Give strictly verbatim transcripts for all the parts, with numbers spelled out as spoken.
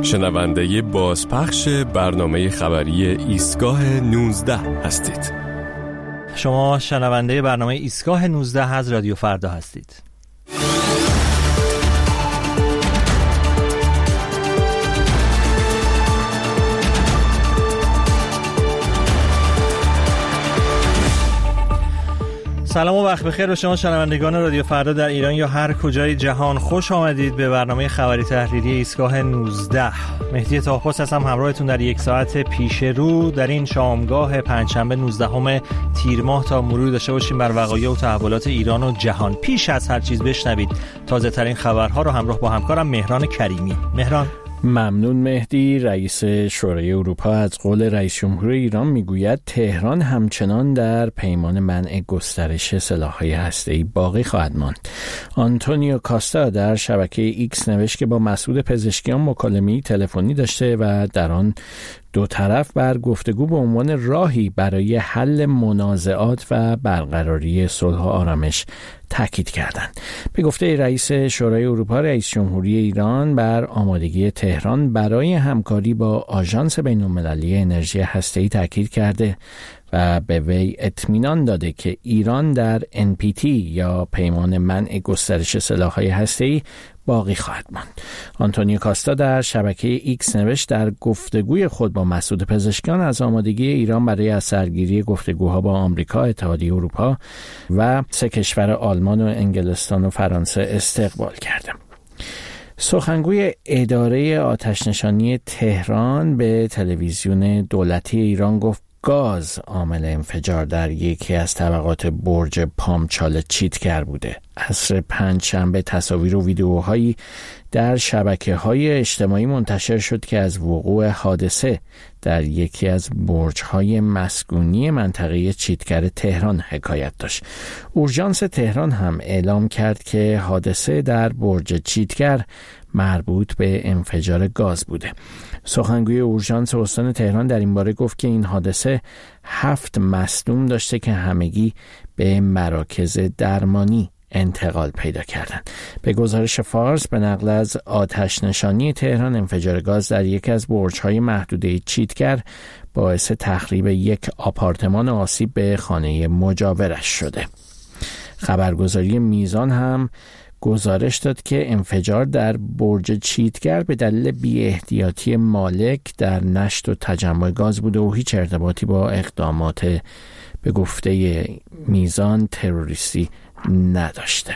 شنونده بازپخش برنامه خبری ایستگاه نوزده هستید. شما شنونده برنامه ایستگاه نوزده از رادیو فردا هستید. سلام و وقت بخیر به شما شنوندگان رادیو فردا در ایران یا هر کجای جهان. خوش آمدید به برنامه خبری تحریری ایستگاه نوزده. مهدی طاهپوست هستم همراهتون در یک ساعت پیش رو در این شامگاه پنجشنبه نوزدهم تیر ماه تا مرور داشته باشیم بر وقایع و تحولات ایران و جهان. پیش از هر چیز بشنوید تازه ترین خبرها رو همراه با همکارم مهران کریمی. مهران. ممنون مهدی. رئیس شورای اروپا از قول رئیس جمهور ایران میگوید تهران همچنان در پیمان منع گسترش سلاح‌های هسته‌ای باقی خواهد ماند. آنتونیو کاستا در شبکه ایکس نوشت که با مسئول پزشکیان مکالمه‌ای تلفنی داشته و در آن دو طرف بر گفتگو به عنوان راهی برای حل منازعات و برقراری صلح و آرامش تاکید کردند. به گفته رئیس شورای اروپا، رئیس جمهوری ایران بر آمادگی تهران برای همکاری با آژانس بین‌المللی انرژی هسته‌ای تاکید کرده و به وی اطمینان داده که ایران در ان پی تی یا پیمان منع گسترش سلاح‌های هسته‌ای باقی خواهد ماند. آنتونیو کاستا در شبکه ایکس نوشت در گفتگوی خود با مسئول پزشکان از آمادگی ایران برای از سرگیری گفتگوها با آمریکا، اتحادیه اروپا و سه کشور آلمان و انگلستان و فرانسه استقبال کرده. سخنگوی اداره آتش‌نشانی تهران به تلویزیون دولتی ایران گفت گاز عامل انفجار در یکی از طبقات برج پامچال چیتگر بوده. عصر پنجشنبه تصاویر و ویدیوهایی در شبکه‌های اجتماعی منتشر شد که از وقوع حادثه در یکی از برج‌های مسکونی منطقه چیتگر تهران حکایت داشت. اورژانس تهران هم اعلام کرد که حادثه در برج چیتگر مربوط به انفجار گاز بوده. سخنگوی اورژانس استان تهران در این باره گفت که این حادثه هفت مصدوم داشته که همگی به مراکز درمانی انتقال پیدا کردند. به گزارش فارس به نقل از آتش نشانی تهران، انفجار گاز در یکی از برج‌های محدوده چیتگر باعث تخریب یک آپارتمان و آسیب به خانه مجاورش شده. خبرگزاری میزان هم گزارش داد که انفجار در برج چیتگر به دلیل بی‌احتیاطی مالک در نشت و تجمع گاز بوده و هیچ ارتباطی با اقدامات به گفته میزان تروریستی نداشته.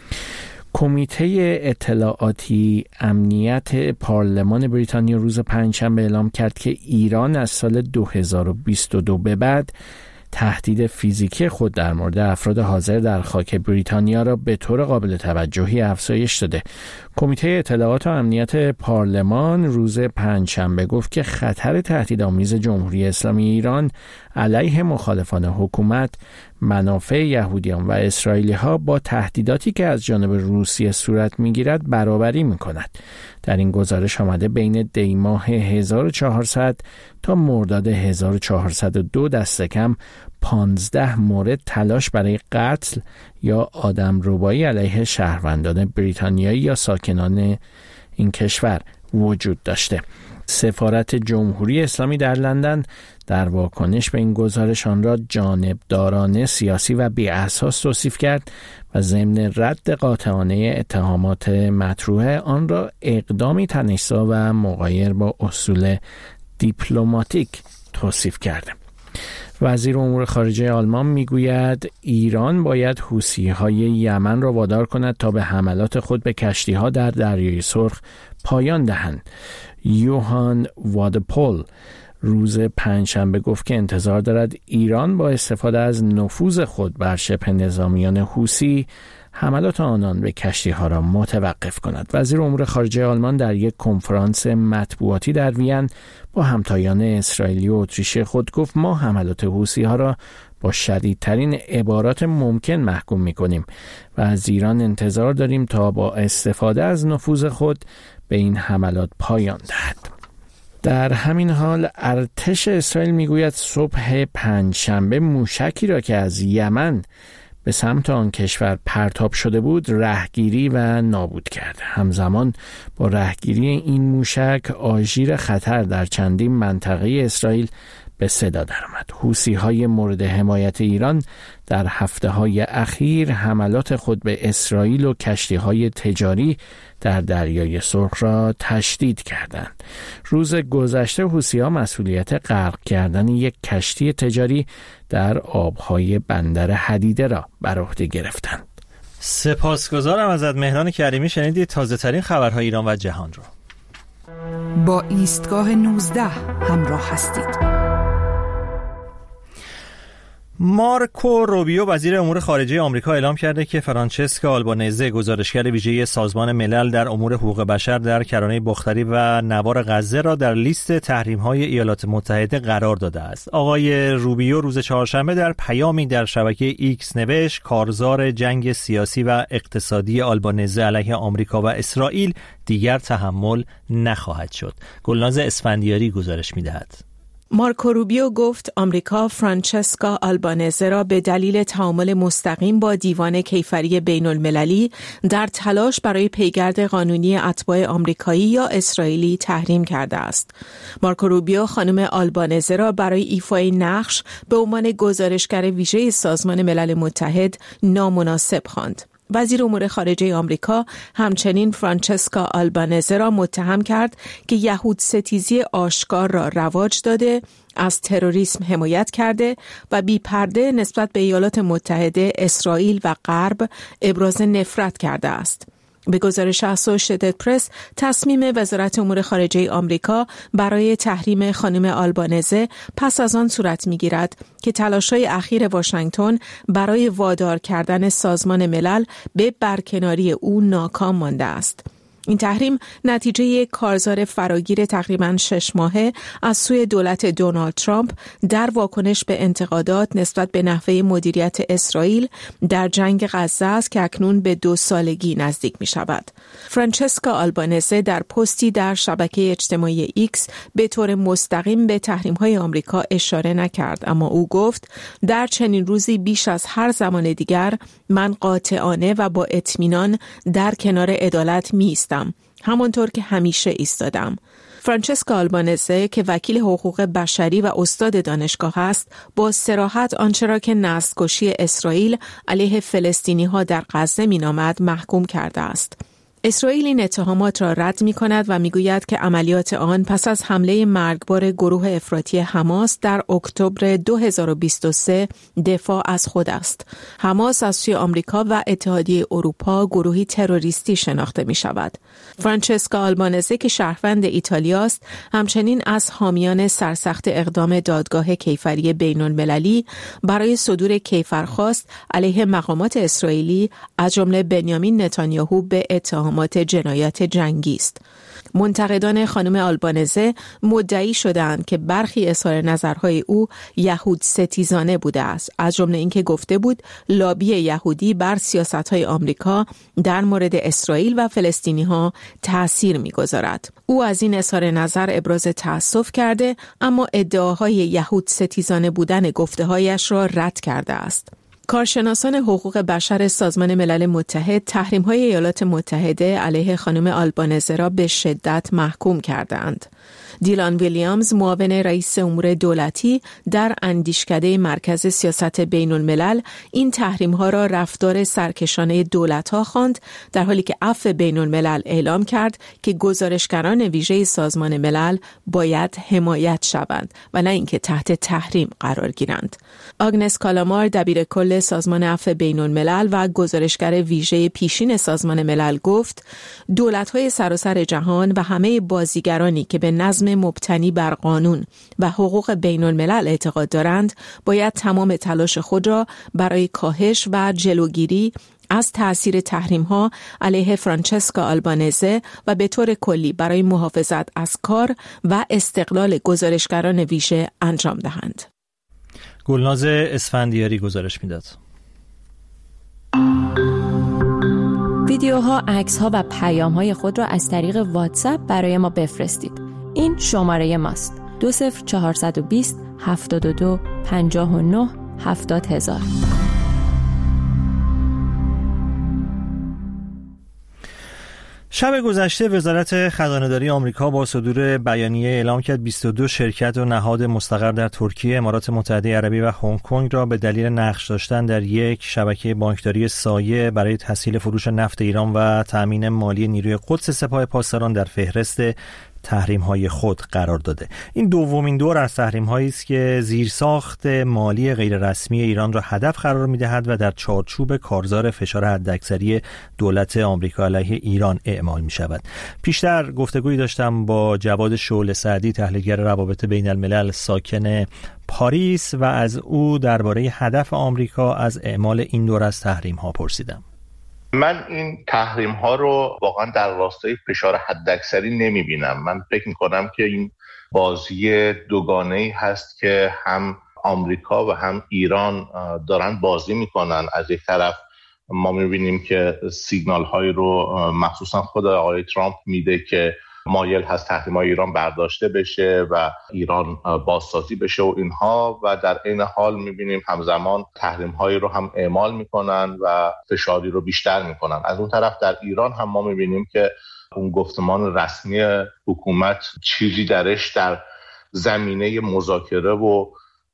کمیته اطلاعاتی امنیت پارلمان بریتانیا روز پنجشنبه اعلام کرد که ایران از سال دو هزار و بیست و دو به بعد تهدید فیزیکی خود در مورد افراد حاضر در خاک بریتانیا را به طور قابل توجهی افزایش داده. کمیته اطلاعات و امنیت پارلمان روز پنجشنبه گفت که خطر تهدیدآمیز جمهوری اسلامی ایران علیه مخالفان حکومت، منافع یهودیان و اسرائیلی ها با تهدیداتی که از جانب روسیه صورت میگیرد برابری میکند. در این گزارش آمده بین دی ماه هزار و چهارصد تا مرداد هزار و چهارصد و دو دست کم پانزده مورد تلاش برای قتل یا آدمربایی علیه شهروندان بریتانیایی یا ساکنان این کشور وجود داشته. سفارت جمهوری اسلامی در لندن در واکنش به این گزارش آن را جانبدارانه، سیاسی و بی‌اساس توصیف کرد و ضمن رد قاطعانه اتهامات مطروحه آن را اقدامی تنش‌زا و مغایر با اصول دیپلماتیک توصیف کرده. وزیر امور خارجه آلمان میگوید ایران باید حوثی‌های یمن را وادار کند تا به حملات خود به کشتی‌ها در دریای سرخ پایان دهند. یوهان وادپول روز پنجشنبه گفت که انتظار دارد ایران با استفاده از نفوذ خود بر شبه نظامیان حوثی حملات آنان به کشتی‌ها را متوقف کند. وزیر امور خارجه آلمان در یک کنفرانس مطبوعاتی در وین با همتایان اسرائیلی و اتریشی خود گفت ما حملات حوثی‌ها را با شدیدترین عبارات ممکن محکوم می‌کنیم و از ایران انتظار داریم تا با استفاده از نفوذ خود به این حملات پایان دهد. در همین حال ارتش اسرائیل میگوید صبح پنجشنبه موشکی را که از یمن به سمت آن کشور پرتاب شده بود رهگیری و نابود کرد. همزمان با رهگیری این موشک آژیر خطر در چندین منطقه اسرائیل به صدا درآمد. حوثی‌های مورد حمایت ایران در هفته‌های اخیر حملات خود به اسرائیل و کشتی‌های تجاری در دریای سرخ را تشدید کردند. روز گذشته حوثی‌ها مسئولیت غرق کردن یک کشتی تجاری در آب‌های بندر حدیده را بر عهده گرفتند. سپاسگزارم ازت مهران کریمی. شنیدید تازه‌ترین خبرهای ایران و جهان را. با ایستگاه نوزده همراه هستید. مارکو روبیو وزیر امور خارجه آمریکا اعلام کرده که فرانچسکا آلبانزه گزارشگر ویژه سازمان ملل در امور حقوق بشر در کرانه بختری و نوار غزه را در لیست تحریم‌های ایالات متحده قرار داده است. آقای روبیو روز چهارشنبه در پیامی در شبکه ایکس نوشت کارزار جنگ سیاسی و اقتصادی آلبانزه علیه آمریکا و اسرائیل دیگر تحمل نخواهد شد. گلناز اسفندیاری گزارش می‌دهد. مارکو روبیو گفت آمریکا فرانچسکا آلبانزه را به دلیل تعامل مستقیم با دیوان کیفری بین المللی در تلاش برای پیگرد قانونی اتباع آمریکایی یا اسرائیلی تحریم کرده است. مارکو روبیو خانم آلبانزه را برای ایفای نقش به عنوان گزارشگر ویژه سازمان ملل متحد نامناسب خواند. وزیر امور خارجه آمریکا همچنین فرانچسکا آلبانزه را متهم کرد که یهود ستیزی آشکار را رواج داده، از تروریسم حمایت کرده و بی پرده نسبت به ایالات متحده، اسرائیل و غرب ابراز نفرت کرده است. به گزارش اسوشییتد پرس، تصمیم وزارت امور خارجه آمریکا برای تحریم خانم آلبانزه پس از آن صورت می‌گیرد که تلاش‌های اخیر واشنگتن برای وادار کردن سازمان ملل به برکناری او ناکام مانده است. این تحریم نتیجه یک کارزار فراگیر تقریباً شش ماهه از سوی دولت دونالد ترامپ در واکنش به انتقادات نسبت به نحوه مدیریت اسرائیل در جنگ غزه است که اکنون به دو سالگی نزدیک می شود. فرانچسکا آلبانزه در پستی در شبکه اجتماعی ایکس به طور مستقیم به تحریم‌های آمریکا اشاره نکرد، اما او گفت در چنین روزی بیش از هر زمان دیگر من قاطعانه و با اطمینان در کنار عدالت می ایستم، همانطور که همیشه ایستادم. فرانچسکا آلبانزه که وکیل حقوق بشری و استاد دانشگاه است، با صراحت آنچه را که نسل‌کشی اسرائیل علیه فلسطینی‌ها در غزه می‌نامد محکوم کرده است. اسرائیل این اتهامات را رد می کند و می گوید که عملیات آن پس از حمله مرگبار گروه افراطی حماس در اکتبر دو هزار و بیست و سه دفاع از خود است. حماس از سوی آمریکا و اتحادیه اروپا گروهی تروریستی شناخته می شود. فرانچسکا آلبانزه که شهروند ایتالیا است، همچنین از حامیان سرسخت اقدام دادگاه کیفری بین المللی برای صدور کیفرخواست علیه مقامات اسرائیلی از جمله بنیامین نتانیاهو به اتهام جنایات جنگی است. منتقدان خانم آلبانزه مدعی شدند که برخی اظهار نظرهای او یهود ستیزانه بوده است، از جمله اینکه گفته بود لابی یهودی بر سیاست‌های آمریکا در مورد اسرائیل و فلسطینی‌ها تأثیر می‌گذارد. او از این اظهار نظر ابراز تأسف کرده، اما ادعاهای یهود ستیزانه بودن گفته‌هایش را رد کرده است. کارشناسان حقوق بشر سازمان ملل متحد تحریم‌های ایالات متحده علیه خانم آلبانزه را به شدت محکوم کردند. دیلان ویلیامز، معاون رئیس امور دولتی در اندیشکده مرکز سیاست بین الملل، این تحریم‌ها را رفتار سرکشانه دولت‌ها خواند، در حالی که عفو بین الملل اعلام کرد که گزارشگران ویژه سازمان ملل باید حمایت شوند و نه اینکه تحت تحریم قرار گیرند. آگنس کالامار، دبیر کل سازمان عفو بین الملل و گزارشگر ویژه پیشین سازمان ملل، گفت دولت‌های سراسر جهان و همه بازیگرانی که به نظم مبتنی بر قانون و حقوق بین الملل اعتقاد دارند باید تمام تلاش خود را برای کاهش و جلوگیری از تأثیر تحریم‌ها علیه فرانچسکا آلبانزه و به طور کلی برای محافظت از کار و استقلال گزارشگران ویژه انجام دهند. گلناز اسفندیاری گزارش میداد. ویدیوها، عکس‌ها و پیام‌های خود را از طریق واتساپ برای ما بفرستید. این شماره ماست: دو صفر چهارصد و بیست هفتاد و دو پنجاه و نه هفتاد هزار. شب گذشته وزارت خزانه‌داری آمریکا با صدور بیانیه اعلام کرد بیست و دو شرکت و نهاد مستقر در ترکیه، امارات متحده عربی و هنگ کنگ را به دلیل نقش داشتن در یک شبکه بانکداری سایه برای تسهیل فروش نفت ایران و تأمین مالی نیروی قدس سپاه پاسداران در فهرست تحریم‌های خود قرار داده. این دومین دور از تحریم‌هایی است که زیرساخت مالی غیررسمی ایران را هدف قرار می‌دهد و در چارچوب کارزار فشار حداکثری دولت آمریکا علیه ایران اعمال می‌شود. پیشتر گفتگویی داشتم با جواد شعله سعدی، تحلیلگر روابط بین الملل ساکن پاریس، و از او درباره هدف آمریکا از اعمال این دور از تحریم‌ها پرسیدم. من این تحریم ها رو واقعا در راستای فشار حداکثری نمی بینم. من فکر می کنم که این بازی دوگانه‌ای هست که هم آمریکا و هم ایران دارن بازی می کنن. از یک طرف ما می بینیم که سیگنال هایی رو مخصوصا خود آقای ترامپ میده که مایل هست تحریم های ایران برداشته بشه و ایران بازسازی بشه و اینها، و در این حال میبینیم همزمان تحریم هایی رو هم اعمال میکنن و فشاری رو بیشتر میکنن. از اون طرف در ایران هم ما میبینیم که اون گفتمان رسمی حکومت چیزی درش در زمینه مذاکره و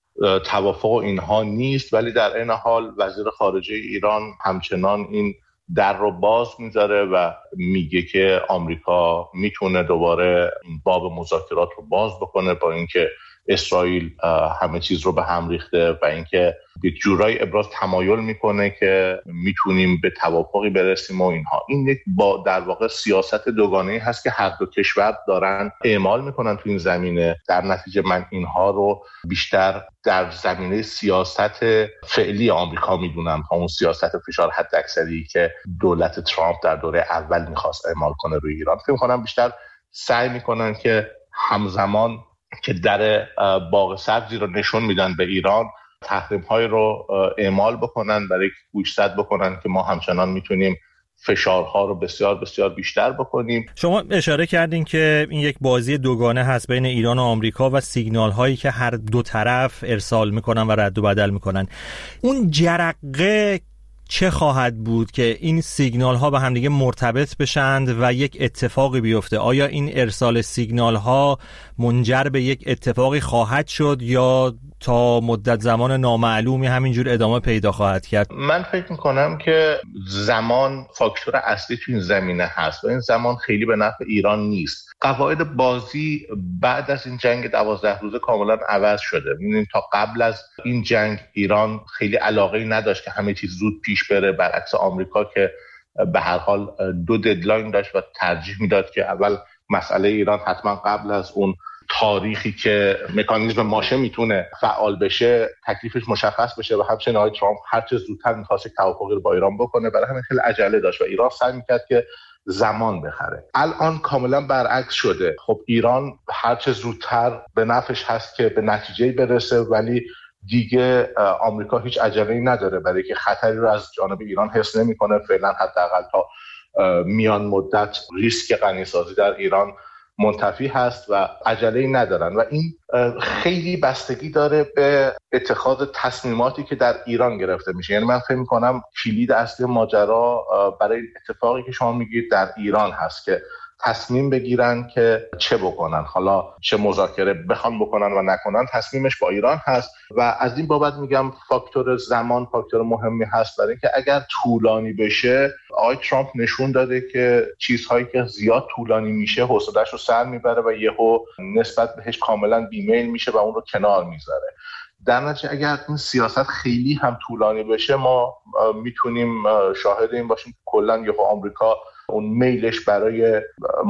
توافق و اینها نیست، ولی در این حال وزیر خارجه ایران همچنان این در رو باز میذاره و میگه که آمریکا میتونه دوباره این باب مذاکرات رو باز بکنه، با اینکه اسرائیل همه چیز رو به هم ریخته و اینکه یک جورایی ابراز تمایل میکنه که میتونیم به توافقی برسیم و اینها. این یک با در واقع سیاست دوگانه‌ای هست که هر دو کشور دارن اعمال میکنن تو این زمینه. در نتیجه من اینها رو بیشتر در زمینه سیاست فعلی آمریکا میدونم تا اون سیاست فشار حداکثری که دولت ترامپ در دوره اول میخواست اعمال کنه روی ایران. فکر میکنم بیشتر سعی میکنن که همزمان که در باغ سبزی رو نشون میدن به ایران، تحریم های رو اعمال بکنن برای گوشزد بکنن که ما همچنان میتونیم فشارها رو بسیار بسیار بیشتر بکنیم. شما اشاره کردین که این یک بازی دوگانه هست بین ایران و آمریکا و سیگنال هایی که هر دو طرف ارسال میکنن و رد و بدل میکنن. اون جرقه چه خواهد بود که این سیگنال ها به هم دیگه مرتبط بشند و یک اتفاقی بیفته؟ آیا این ارسال سیگنال ها منجر به یک اتفاقی خواهد شد یا تا مدت زمان نامعلومی همینجور ادامه پیدا خواهد کرد؟ من فکر میکنم که زمان فاکتور اصلی تو این زمینه هست و این زمان خیلی به نفع ایران نیست. قواعد بازی بعد از این جنگ دوازده روزه کاملا عوض شده. می‌بینیم تا قبل از این جنگ ایران خیلی علاقه‌ای نداشت که همه چیز زود پیش بره، برعکس آمریکا که به هر حال دو ددلاین داشت و ترجیح میداد که اول مسئله ایران حتما قبل از اون تاریخی که مکانیزم ماشه میتونه فعال بشه تکلیفش مشخص بشه و همچنین آقای ترامپ هر چه زودتر می‌خواست توافقی رو با ایران بکنه. برای همین خیلی عجله داشت و ایران سعی می‌کرد که زمان بخره. الان کاملا برعکس شده. خب ایران هر چه زودتر به نفعش هست که به نتیجه برسه، ولی دیگه آمریکا هیچ عجله‌ای نداره برای که خطری رو از جانب ایران حس نمی‌کنه. فعلا حداقل تا میان مدت ریسک غنیسازی در ایران منتفی هست و عجله‌ای ندارن و این خیلی بستگی داره به اتخاذ تصمیماتی که در ایران گرفته میشه. یعنی من فکر می‌کنم کلید اصلی ماجرا برای اتفاقی که شما میگید در ایران هست که تصمیم بگیرن که چه بکنن، حالا چه مذاکره بخوان بکنن و نکنن، تصمیمش با ایران هست و از این بابت میگم فاکتور زمان فاکتور مهمی هست، برای اینکه اگر طولانی بشه، آقای ترامپ نشون داده که چیزهایی که زیاد طولانی میشه حوصله‌اش رو سر میبره و یهو نسبت بهش کاملا بیمیل میشه و اون رو کنار میذاره. در نتیجه اگر این سیاست خیلی هم طولانی بشه، ما میتونیم شاهد این باشیم که کلا یهو آمریکا اون میلش برای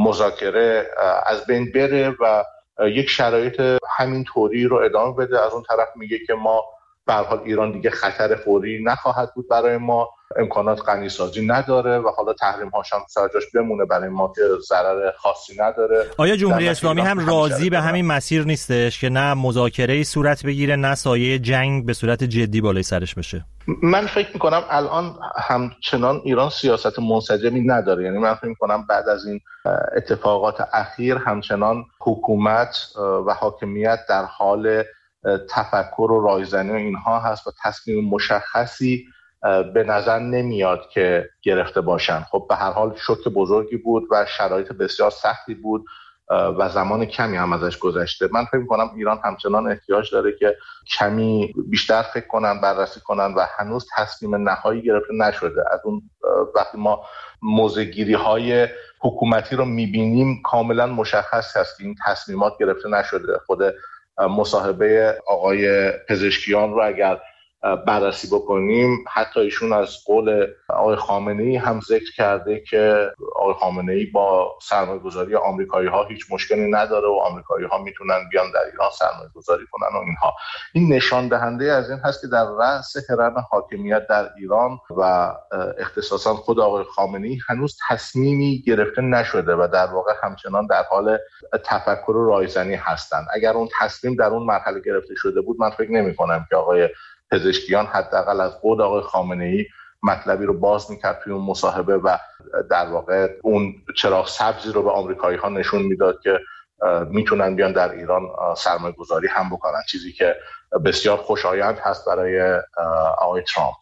مذاکره از بین بره و یک شرایط همین طوری رو ادامه بده. از اون طرف میگه که ما به هر حال ایران دیگه خطر فوری نخواهد بود برای ما، امکانات غنیسازی نداره و حالا تحریم هاش هم سرجاش بمونه برای ما که ضرر خاصی نداره. آیا جمهوری اسلامی هم راضی به همین مسیر نیستش که نه مذاکره‌ای صورت بگیره نه سایه جنگ به صورت جدی بالای سرش بشه؟ من فکر میکنم الان همچنان ایران سیاست منسجمی نداره. یعنی من فکر میکنم بعد از این اتفاقات اخیر همچنان حکومت و حاکمیت در حال تفکر و رایزنی و اینها هست و تصمیم مشخصی به نظر نمیاد که گرفته باشن. خب به هر حال شوک بزرگی بود و شرایط بسیار سختی بود و زمان کمی هم ازش گذشته. من فکر می‌کنم ایران همچنان احتیاج داره که کمی بیشتر فکر کنن، بررسی کنن و هنوز تصمیم نهایی گرفته نشده. از اون وقتی ما موضع‌گیری‌های حکومتی رو می‌بینیم کاملا مشخص هست که این تصمیمات گرفته نشده. خود مصاحبه آقای پزشکیان رو اگر بررسی بکنیم، حتی ایشون از قول آقای خامنه‌ای هم ذکر کرده که آقای خامنه‌ای با سرمایه‌گذاری آمریکایی‌ها هیچ مشکلی نداره و آمریکایی‌ها میتونن بیان در ایران سرمایه‌گذاری کنن و اینها. این نشان دهنده از این هست که در رأس هرم حاکمیت در ایران و اختصاصا خود آقای خامنه‌ای هنوز تصمیمی گرفته نشده و در واقع همچنان در حال تفکر و رایزنی هستند. اگر اون تصمیم در اون مرحله گرفته شده بود، من فکر نمی‌کنم که آقای پزشکیان حداقل از قول آقای خامنه‌ای مطلبی رو باز می‌کرد توی اون مصاحبه و در واقع اون چراغ سبزی رو به آمریکایی‌ها نشون میداد که میتونن بیان در ایران سرمایه گذاری هم بکنن، چیزی که بسیار خوشایند هست برای آقای ترامپ.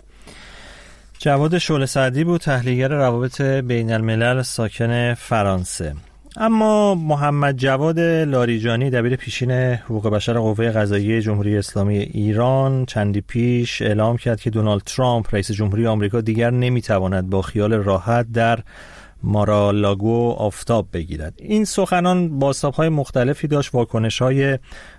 جواد شعله سعدی بود، تحلیلگر روابط بین الملل ساکن فرانسه. اما محمد جواد لاریجانی، دبیر پیشین حقوق بشر قوه قضاییه جمهوری اسلامی ایران، چندی پیش اعلام کرد که دونالد ترامپ رئیس جمهوری آمریکا دیگر نمیتواند با خیال راحت در مارالاگو آفتاب بگیرد. این سخنان بازتاب‌های مختلفی داشت، واکنش‌های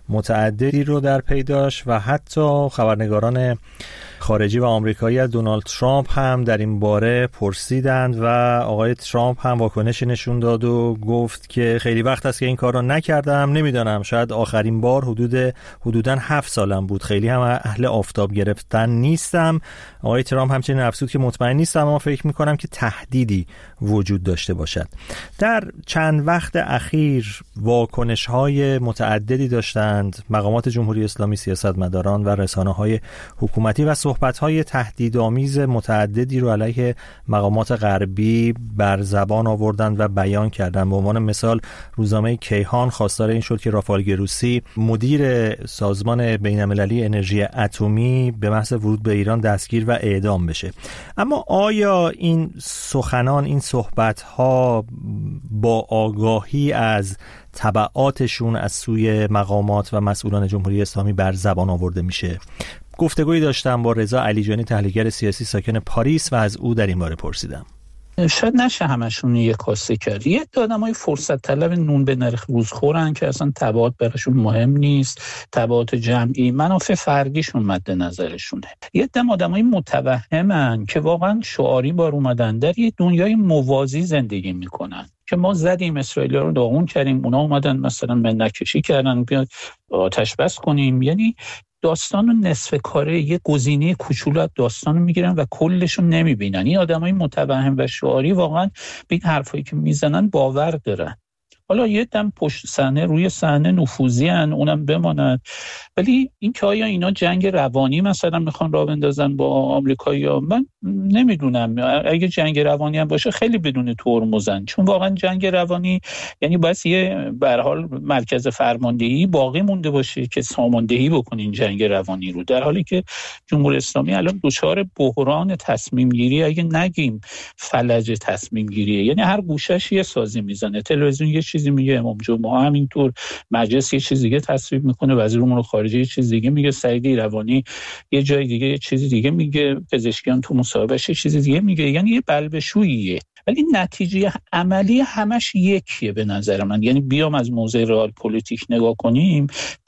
متعددی رو در پی داشت و حتی خبرنگاران خارجی و آمریکایی از دونالد ترامپ هم در این باره پرسیدند و آقای ترامپ هم واکنشی نشون داد و گفت که خیلی وقت است که این کار را نکردم، نمیدانم، شاید آخرین بار حدود حدوداً هفت سالم بود، خیلی هم اهل آفتاب گرفتن نیستم. آقای ترامپ همچنین افزود که مطمئن نیستم اما فکر می‌کنم که تهدیدی وجود داشته باشد. در چند وقت اخیر واکنش‌های متعددی داشتند مقامات جمهوری اسلامی، سیاستمداران و رسانه‌های حکومتی و صحبت‌های تهدیدآمیز متعددی رو علیه مقامات غربی بر زبان آوردند و بیان کردند. به عنوان مثال روزنامه کیهان خواستار این شد که رافائل گروسی، مدیر سازمان بین‌المللی انرژی اتمی، به محض ورود به ایران دستگیر و اعدام بشه. اما آیا این سخنان، این صحبت‌ها با آگاهی از تبعاتشون از سوی مقامات و مسئولان جمهوری اسلامی بر زبان آورده میشه؟ گفتگویی داشتم با رضا علیجانی، تحلیلگر سیاسی ساکن پاریس، و از او در این باره پرسیدم. شاید نشه همشون یک کاسه کرد. یه آدمای فرصت طلب نون به نرخ روزخورن که اصلا تبعات براشون مهم نیست، تبعات جمعی، منافع فردیشون مد نظرشونه. یه دم آدمای متوهمن که واقعا شعاری بار اومدن در یه دنیای موازی زندگی میکنن که ما زدیم اسرائیل رو داغون کردیم، اونا اومدن مثلا منکشی کردن بیاد آتش بس کنیم. یعنی داستان و نصف کاره یه گزینه کوچولو از داستان رو میگیرن و کلشون نمیبینن. این آدمای متوهم و شعاری واقعا به این حرفایی که میزنن باور دارن. حالا یه دم پشت صحنه روی صحنه نفوذی ان، اونم بماند. ولی این که آیا اینا جنگ روانی مثلا میخوان راه بندازن با آمریکایی‌ها، من نمیدونم. اگه جنگ روانی هم باشه خیلی بدون ترمزن، چون واقعا جنگ روانی یعنی باید یه به هر حال مرکز فرماندهی باقی مونده باشه که ساماندهی بکنه این جنگ روانی رو، در حالی که جمهوری اسلامی الان دچار بحران تصمیم گیری، اگه نگیم فلج تصمیم گیریه. یعنی هر گوشش یه سازی میزنه، تلویزیون یه چیزی میگه، امام جمعه همینطور، مجلس یه چیز دیگه تصویب میکنه، وزیر امور خارجه یه چیز دیگه میگه، سعید ایروانی یه جای دیگه یه چیز دیگه میگه، پزشکیان تو مصاحبهش یه چیز دیگه میگه. یعنی یه بلبشوییه، ولی نتیجه عملی همش یکیه به نظر من. یعنی بیام از موضع رئال پلیتیک نگاه کنیم،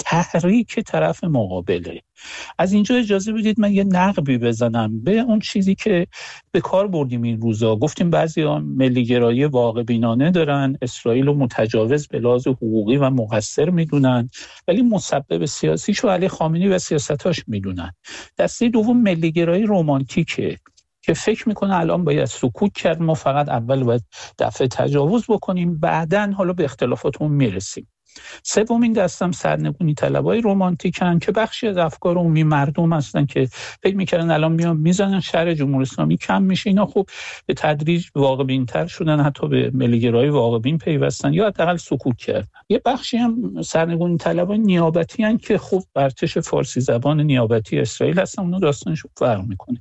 تحریک طرف مقابله. از اینجا اجازه بدید من یه نقبی بزنم به اون چیزی که به کار بردیم این روزا. گفتیم بعضی‌ها ملی‌گرایی واقع بینانه دارن، اسرائیل رو متجاوز به لحاظ حقوقی و مقصر میدونن، ولی مسبب سیاسیشو علی خامنه‌ای و سیاستاش میدونن. دسته دوم ملی‌گرایی رمانتیکه که فکر میکنه الان باید سکوت کرد، ما فقط اول باید دفعه تجاوز بکنیم، بعدن حالا به اختلافاتمون میرسیم. سومین دستم سرنگونی طلبای رمانتیکن که بخشی از افکار عمومی مردم هستن که فکر میکردن الان میان میزنن شر جمهوری اسلامی کم میشه. اینا خب به تدریج واقع بین‌تر شدن، حتی به ملی‌گرایی واقع بین پیوستن یا حداقل سکوت کردن. یه بخشی هم سرنگونی طلبای نیابتی ان که خب ارتش فارسی زبان نیابتی اسرائیل هستن، اونها داستانشون فرق میکنه.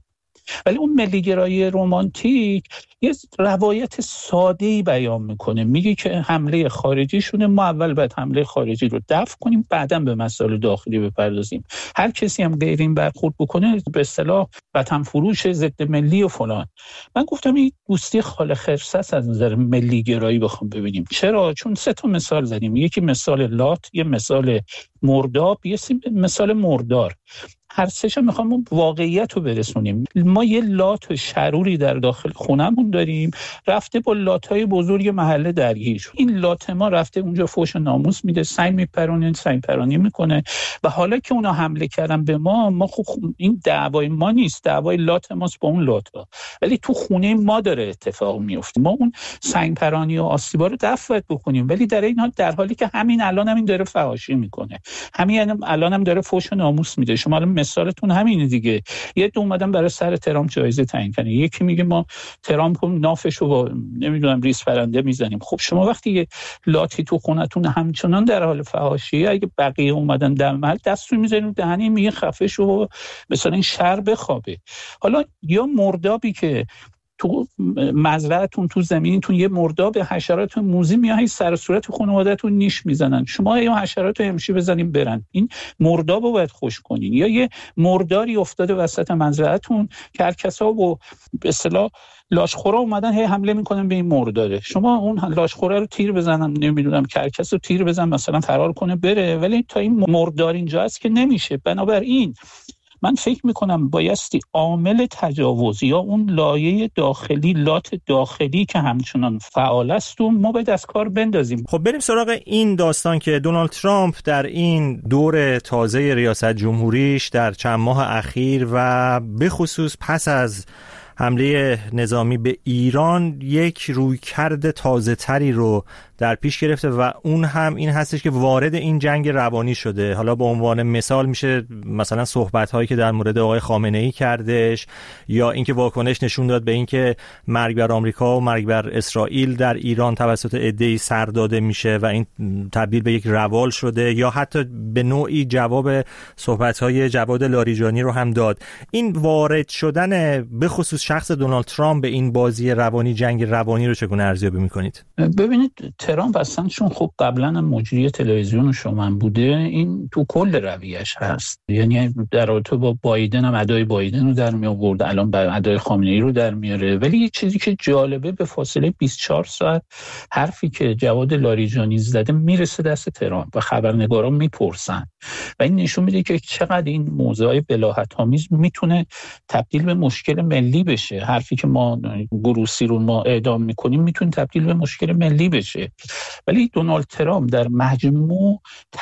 ولی اون ملیگرایی رمانتیک یه روایت ساده‌ای بیان میکنه، میگه که حمله خارجی شونه، ما اول باید حمله خارجی رو دفع کنیم، بعداً به مسائل داخلی بپردازیم. هر کسی هم غیر این برخورد بکنه به اصطلاح وطن فروش، ضد ملی و فلان. من گفتم این دوستی خال خرس است از نظر ملی گرایی بخوام ببینیم. چرا؟ چون سه تا مثال زدیم، یکی مثال لات، یه مثال مرداب، یه مثال مردار. هر سه‌ش میخوام واقعیت رو برسونیم. ما یه لات شروری در داخل خونمون داریم، رفته با لات‌های بزرگ محله درگیر. این لات ما رفته اونجا فوش و ناموس میده، سنگ میپرونه، سنگ پرانی میکنه و حالا که اونا حمله کردن به ما، ما خب این دعوای ما نیست، دعوای لات ماست با اون لات‌ها، ولی تو خونه ما داره اتفاق میفته. ما اون سنگ پرانی و آسیبا رو دفع بکنیم، ولی در این حال در حالی که همین الان هم این داره فحاشی میکنه، همین الان هم داره فوش و ناموس میده. شما مثالتون همینه دیگه. یه دو اومدن برای سر ترامپ جایزه تعیین کنه، یکی میگه ما ترامپ نافشو با نمیدونم ریس پرنده میزنیم. خب شما وقتی یه لاتی تو خونتون همچنان در حال فحاشیه، اگه بقیه اومدن در محل دستو میذارین دهنی میگه خفه شو، مثلا این شر بخوابه. حالا یا مردابی که تو مزرعتون، تو زمینتون یه مرداب حشرات موذی میاد سر صورت خانواده‌تون نیش میزنن، شما یا حشرات رو امشی بزنین برن، این مردابو باید خوش کنین. یا یه مرداری افتاده وسط مزرعتون که هر کسا با به اصطلاح لاشخورا اومدن هی حمله میکنن به این مرداره، شما اون لاشخورا رو تیر بزنن، نمیدونم کرکس رو تیر بزن مثلا فرار کنه بره، ولی تا این مردار اینجا است که نمیشه. بنابراین من فکر میکنم بایستی عامل تجاوز یا اون لایه داخلی، لات داخلی که همچنان فعال است و ما باید از کار بندازیم. خب بریم سراغ این داستان که دونالد ترامپ در این دور تازه ریاست جمهوریش در چند ماه اخیر و به خصوص پس از حمله نظامی به ایران یک رویکرد تازه تری رو در پیش گرفته و اون هم این هستش که وارد این جنگ روانی شده. حالا به عنوان مثال میشه مثلا صحبت هایی که در مورد آقای خامنه ای کردش، یا اینکه واکنش نشون داد به اینکه مرگ بر آمریکا و مرگ بر اسرائیل در ایران توسط عده‌ای سر داده میشه و این تبدیل به یک روال شده، یا حتی به نوعی جواب صحبت های جواد لاریجانی رو هم داد. این وارد شدن به خصوص شخص دونالد ترامپ به این بازی روانی، جنگ روانی رو چگونه ارزیابی میکنید؟ ببینید ترامپ اصلا چون خب قبلا هم مجری تلویزیون و شومن بوده، این تو کل رویش هست. یعنی در رابطه با بایدن هم ادای بایدن رو در می آورد، الان بر ادای خامنه ای رو در میاره. ولی یک چیزی که جالبه، به فاصله بیست و چهار ساعت حرفی که جواد لاریجانی زده میرسه دست ترامپ و خبرنگاران میپرسن و این نشون میده که چقدر این موضوعای بلاهت‌آمیز میتونه تبدیل به مشکل ملی بشه. حرفی که ما گروسی رو ما اعدام میکنیم میتونه تبدیل به مشکل ملی بشه. ولی دونالد ترامپ در مجموع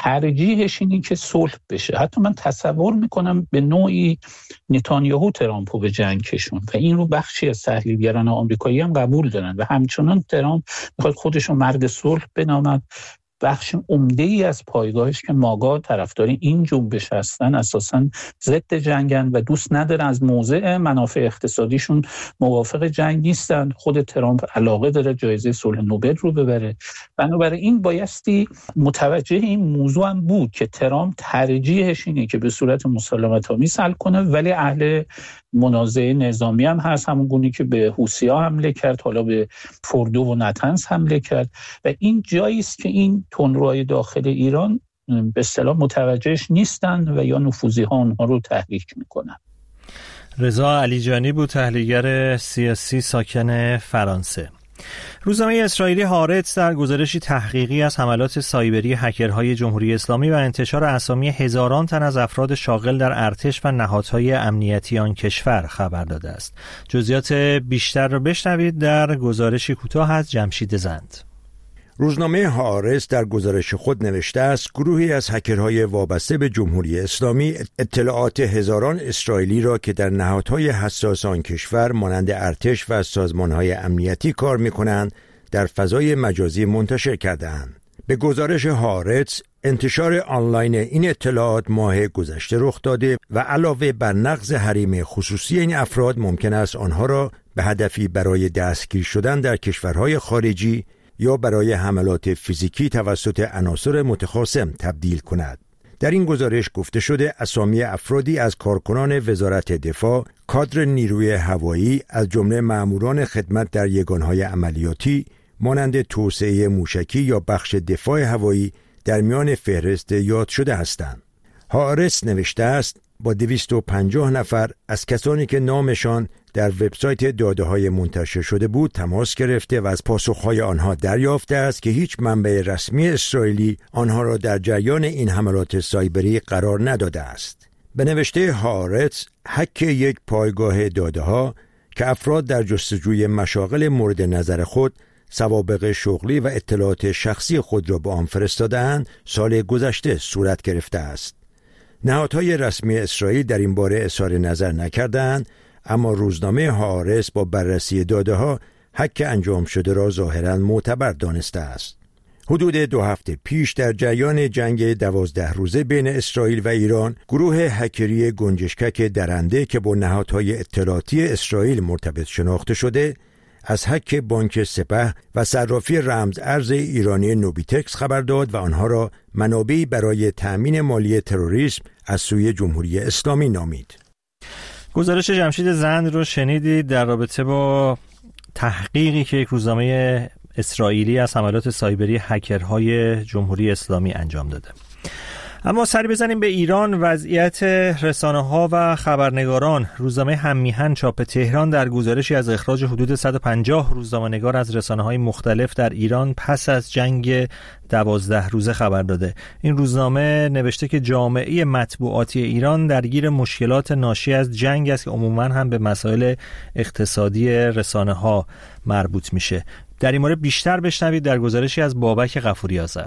ترجیحش اینه که صلح بشه. حتی من تصور میکنم به نوعی نتانیاهو ترامپو به جنگ کشون و این رو بخشی از تحلیلگران آمریکایی هم قبول دارن و همچنان ترامپ میخواد خودش رو مرد صلح بنامد. بخش عمده‌ای از پایگاهش که ماگا طرفدار این جنبش هستن اساساً ضد جنگن و دوست ندارن، از موضع منافع اقتصادیشون موافق جنگ نیستن. خود ترامپ علاقه داره جایزه صلح نوبل رو ببره. بنابراین بایستی متوجه این موضوع هم بود که ترامپ ترجیحش اینه که به صورت مسالمت‌آمیز حل کنه، ولی اهل منازعه نظامی هم هست، همون گونی که به حوثی‌ها حمله کرد، حالا به فوردو و نتنز حمله کرد و این جایی است که این تندروهای داخل ایران به اصطلاح متوجهش نیستن و یا نفوذی‌ها اونها رو تحریک میکنن. رضا علیجانی بود، تحلیلگر سیاسی ساکن فرانسه. روزنامه اسرائیلی هارتز در گزارشی تحقیقی از حملات سایبری هکرهای جمهوری اسلامی و انتشار اسامی هزاران تن از افراد شاغل در ارتش و نهادهای امنیتی آن کشور خبر داده است. جزئیات بیشتر را بشنوید در گزارشی کوتاه از جمشید زند. روزنامه هارتز در گزارش خود نوشته است گروهی از هکرهای وابسته به جمهوری اسلامی اطلاعات هزاران اسرائیلی را که در نهادهای حساس آن کشور مانند ارتش و سازمانهای امنیتی کار می‌کنند در فضای مجازی منتشر کردند. به گزارش هارتز انتشار آنلاین این اطلاعات ماه گذشته رخ داده و علاوه بر نقض حریم خصوصی این افراد ممکن است آنها را به هدفی برای دستگیر شدن در کشورهای خارجی یا برای حملات فیزیکی توسط عناصر متخاصم تبدیل کند. در این گزارش گفته شده اسامی افرادی از کارکنان وزارت دفاع، کادر نیروی هوایی از جمله ماموران خدمت در یگانهای عملیاتی مانند توسعه موشکی یا بخش دفاع هوایی در میان فهرست یاد شده هستند. هارس نوشته است با دویست و پنجاه نفر از کسانی که نامشان در وبسایت داده‌های منتشر شده بود تماس گرفته و از پاسخهای آنها دریافته است که هیچ منبع رسمی اسرائیلی آنها را در جریان این حملات سایبری قرار نداده است. به نوشته هارتز، هک یک پایگاه داده‌ها که افراد در جستجوی مشاغل مورد نظر خود سوابق شغلی و اطلاعات شخصی خود را به آن فرستاده‌اند، سال گذشته صورت گرفته است. نهادهای رسمی اسرائیل در این باره اظهار نظر نکردند، اما روزنامه هارس با بررسی داده‌ها هک انجام شده را ظاهراً معتبر دانسته است. حدود دو هفته پیش در جریان جنگ دوازده روزه بین اسرائیل و ایران، گروه هکری گنجشکک درنده که با نهادهای اطلاعاتی اسرائیل مرتبط شناخته شده، از هک بانک سپه و صرافی رمز ارز ایرانی نوبیتکس خبر داد و آنها را منابعی برای تأمین مالی تروریسم از سوی جمهوری اسلامی نامید. گزارش جمشید زند رو شنیدید در رابطه با تحقیقی که یک روزنامه اسرائیلی از حملات سایبری هکرهای جمهوری اسلامی انجام داده. اما سری بزنیم به ایران. وضعیت رسانه‌ها و خبرنگاران. روزنامه هممیهن چاپ تهران در گزارشی از اخراج حدود صد و پنجاه روزنامه‌نگار از رسانه‌های مختلف در ایران پس از جنگ دوازده روزه خبر داده. این روزنامه نوشته که جامعه مطبوعاتی ایران درگیر مشکلات ناشی از جنگ است که عموماً هم به مسائل اقتصادی رسانه‌ها مربوط میشه. در این مورد بیشتر بشنوید در گزارشی از بابک غفوری آذر.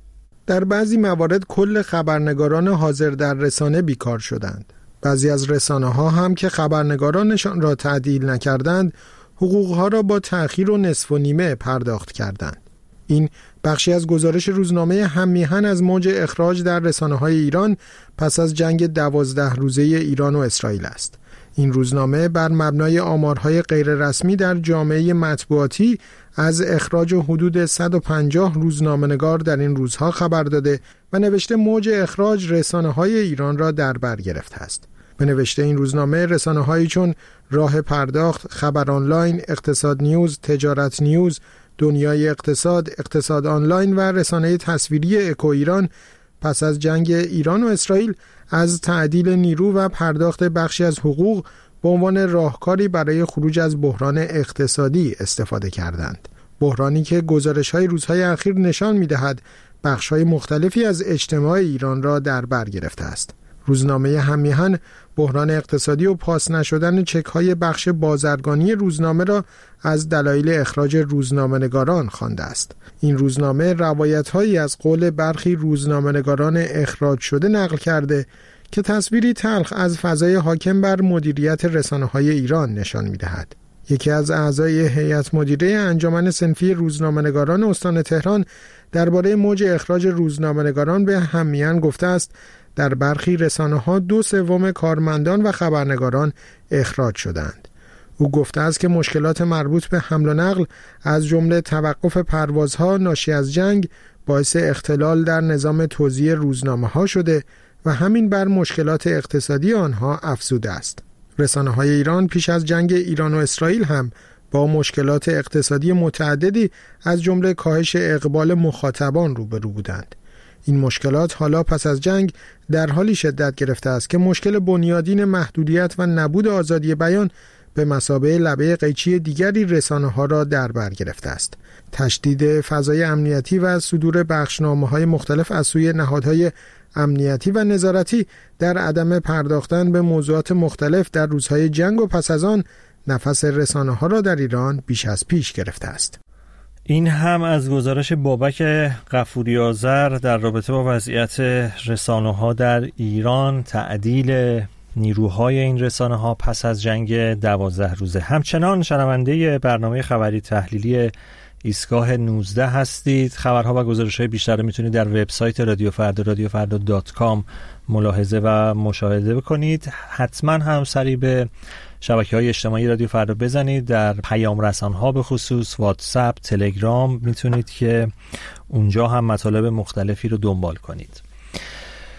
در بعضی موارد کل خبرنگاران حاضر در رسانه بیکار شدند. بعضی از رسانه ها هم که خبرنگارانشان را تعدیل نکردند، حقوقها را با تأخیر و نصف و نیمه پرداخت کردند. این بخشی از گزارش روزنامه هممیهن از موج اخراج در رسانه های ایران پس از جنگ دوازده روزه ایران و اسرائیل است. این روزنامه بر مبنای آمارهای غیررسمی در جامعه مطبوعاتی از اخراج حدود صد و پنجاه روزنامه‌نگار در این روزها خبر داده و نوشته موج اخراج رسانه‌های ایران را در بر گرفته است. به نوشته این روزنامه رسانه‌هایی چون راه پرداخت، خبر آنلاین، اقتصاد نیوز، تجارت نیوز، دنیای اقتصاد، اقتصاد آنلاین و رسانه تصویری اکو ایران پس از جنگ ایران و اسرائیل از تعدیل نیرو و پرداخت بخشی از حقوق به عنوان راهکاری برای خروج از بحران اقتصادی استفاده کردند. بحرانی که گزارش‌های روزهای اخیر نشان می‌دهد بخش‌های مختلفی از اجتماع ایران را در بر گرفته است. روزنامه هممیهن بحران اقتصادی و پاس نشدن چک‌های بخش بازرگانی روزنامه را از دلایل اخراج روزنامه‌نگاران خوانده است. این روزنامه روایت‌هایی از قول برخی روزنامه‌نگاران اخراج شده نقل کرده که تصویری تلخ از فضای حاکم بر مدیریت رسانه‌های ایران نشان می‌دهد. یکی از اعضای هیئت مدیره انجمن صنفی روزنامه‌نگاران استان تهران درباره موج اخراج روزنامه‌نگاران به هممیهن گفته است در برخی رسانه‌ها دو سوم کارمندان و خبرنگاران اخراج شدند. او گفته است که مشکلات مربوط به حمل و نقل از جمله توقف پروازها ناشی از جنگ باعث اختلال در نظام توزیع روزنامه‌ها شده و همین بر مشکلات اقتصادی آنها افزوده است. رسانه‌های ایران پیش از جنگ ایران و اسرائیل هم با مشکلات اقتصادی متعددی از جمله کاهش اقبال مخاطبان روبرو بودند. این مشکلات حالا پس از جنگ در حالی شدت گرفته است که مشکل بنیادین محدودیت و نبود آزادی بیان به مثابه لبه قیچی دیگری رسانه‌ها را در بر گرفته است. تشدید فضای امنیتی و صدور بخشنامه‌های مختلف از سوی نهادهای امنیتی و نظارتی در عدم پرداختن به موضوعات مختلف در روزهای جنگ و پس از آن نفس رسانه‌ها را در ایران بیش از پیش گرفته است. این هم از گزارش بابک غفوری آذر در رابطه با وضعیت رسانه‌ها در ایران، تعدیل نیروهای این رسانه‌ها پس از جنگ دوازده روزه. همچنان شنونده برنامه خبری تحلیلی ایستگاه نوزده هستید. خبرها و گزارش‌های بیشتر رو میتونید در وبسایت رادیو فردا رادیو فردا دات کام ملاحظه و مشاهده بکنید. حتما هم سری به شبکه‌های اجتماعی رادیو فردا بزنید. در پیام رسان‌ها به خصوص واتساپ، تلگرام میتونید که اونجا هم مطالب مختلفی رو دنبال کنید.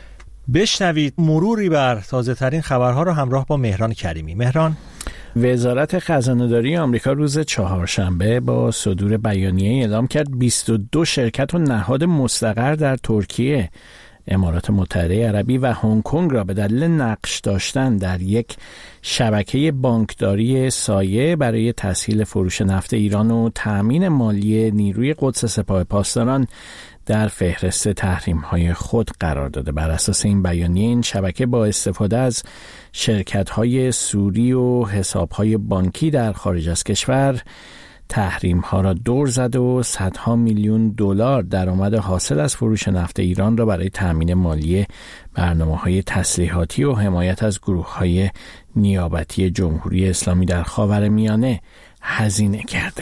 بشنوید مروری بر تازه ترین خبرها رو همراه با مهران کریمی. مهران. وزارت خزانه‌داری آمریکا روز چهارشنبه با صدور بیانیه اعلام کرد بیست و دو شرکت و نهاد مستقر در ترکیه، امارات متحده عربی و هنگ کنگ را به دلیل نقش داشتن در یک شبکه بانکداری سایه برای تسهیل فروش نفت ایران و تأمین مالی نیروی قدس سپاه پاسداران در فهرست تحریم‌های خود قرار داده. بر اساس این بیانیه این شبکه با استفاده از شرکت‌های سوری و حساب‌های بانکی در خارج از کشور تحریم‌ها را دور زد و صدها میلیون دلار درآمد حاصل از فروش نفت ایران را برای تأمین مالی برنامه‌های تسلیحاتی و حمایت از گروه‌های نیابتی جمهوری اسلامی در خاورمیانه هزینه کرده.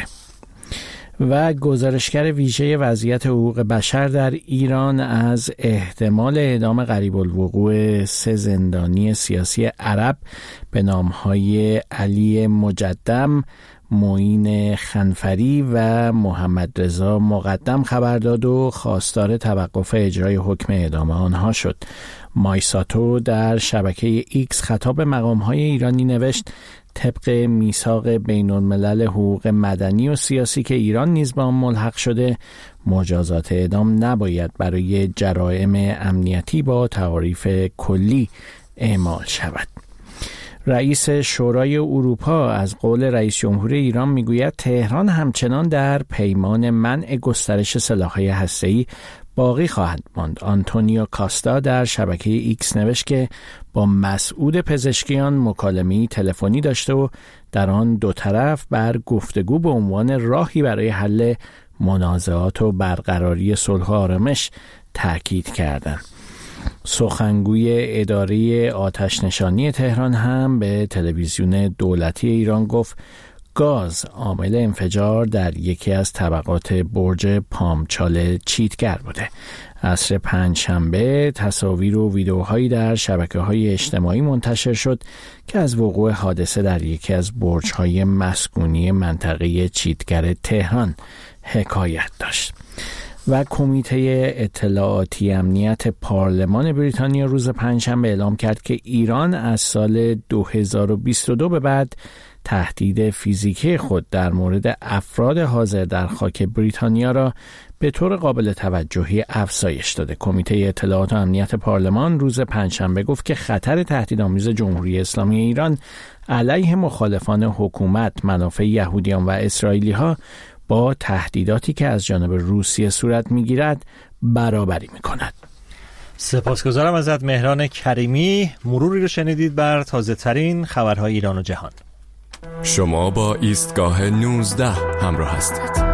و گزارشگر ویژه وضعیت حقوق بشر در ایران از احتمال اعدام قریب الوقوع سه زندانی سیاسی عرب به نامهای علی مجدم، معین خنفری و محمد رضا مقدم خبر داد و خواستار توقف اجرای حکم اعدام آنها شد. مایساتو در شبکه ایکس خطاب مقام‌های ایرانی نوشت: طبق میثاق بین الملل حقوق مدنی و سیاسی که ایران نیز به آن ملحق شده، مجازات اعدام نباید برای جرائم امنیتی با تعاریف کلی اعمال شود. رئیس شورای اروپا از قول رئیس جمهور ایران میگوید تهران همچنان در پیمان منع گسترش سلاح‌های هسته‌ای باقی خواهد ماند. آنتونیو کاستا در شبکه ایکس نوشت که با مسئول پزشکیان مکالمه‌ای تلفنی داشته و در آن دو طرف بر گفتگو به عنوان راهی برای حل منازعات و برقراری صلح و آرامش تاکید کردند. سخنگوی اداره آتش نشانی تهران هم به تلویزیون دولتی ایران گفت گاز عامل انفجار در یکی از طبقات برج پامچال چیتگر بوده. عصر پنجشنبه تصاویر و ویدیوهایی در شبکه‌های اجتماعی منتشر شد که از وقوع حادثه در یکی از برج‌های مسکونی منطقه چیتگر تهران حکایت داشت. و کمیته اطلاعاتی امنیت پارلمان بریتانیا روز پنجشنبه اعلام کرد که ایران از سال دو هزار و بیست و دو به بعد تهدید فیزیکی خود در مورد افراد حاضر در خاک بریتانیا را به طور قابل توجهی افزایش داده. کمیته اطلاعات و امنیت پارلمان روز پنجشنبه گفت که خطر تهدیدآمیز جمهوری اسلامی ایران علیه مخالفان حکومت، منافع یهودیان و اسرائیلی‌ها با تهدیداتی که از جانب روسیه صورت می‌گیرد برابری می‌کند. سپاسگزارم ازت مهران کریمی. مروری رو شنیدید بر تازه‌ترین خبرهای ایران و جهان. شما با ایستگاه نوزده همراه هستید.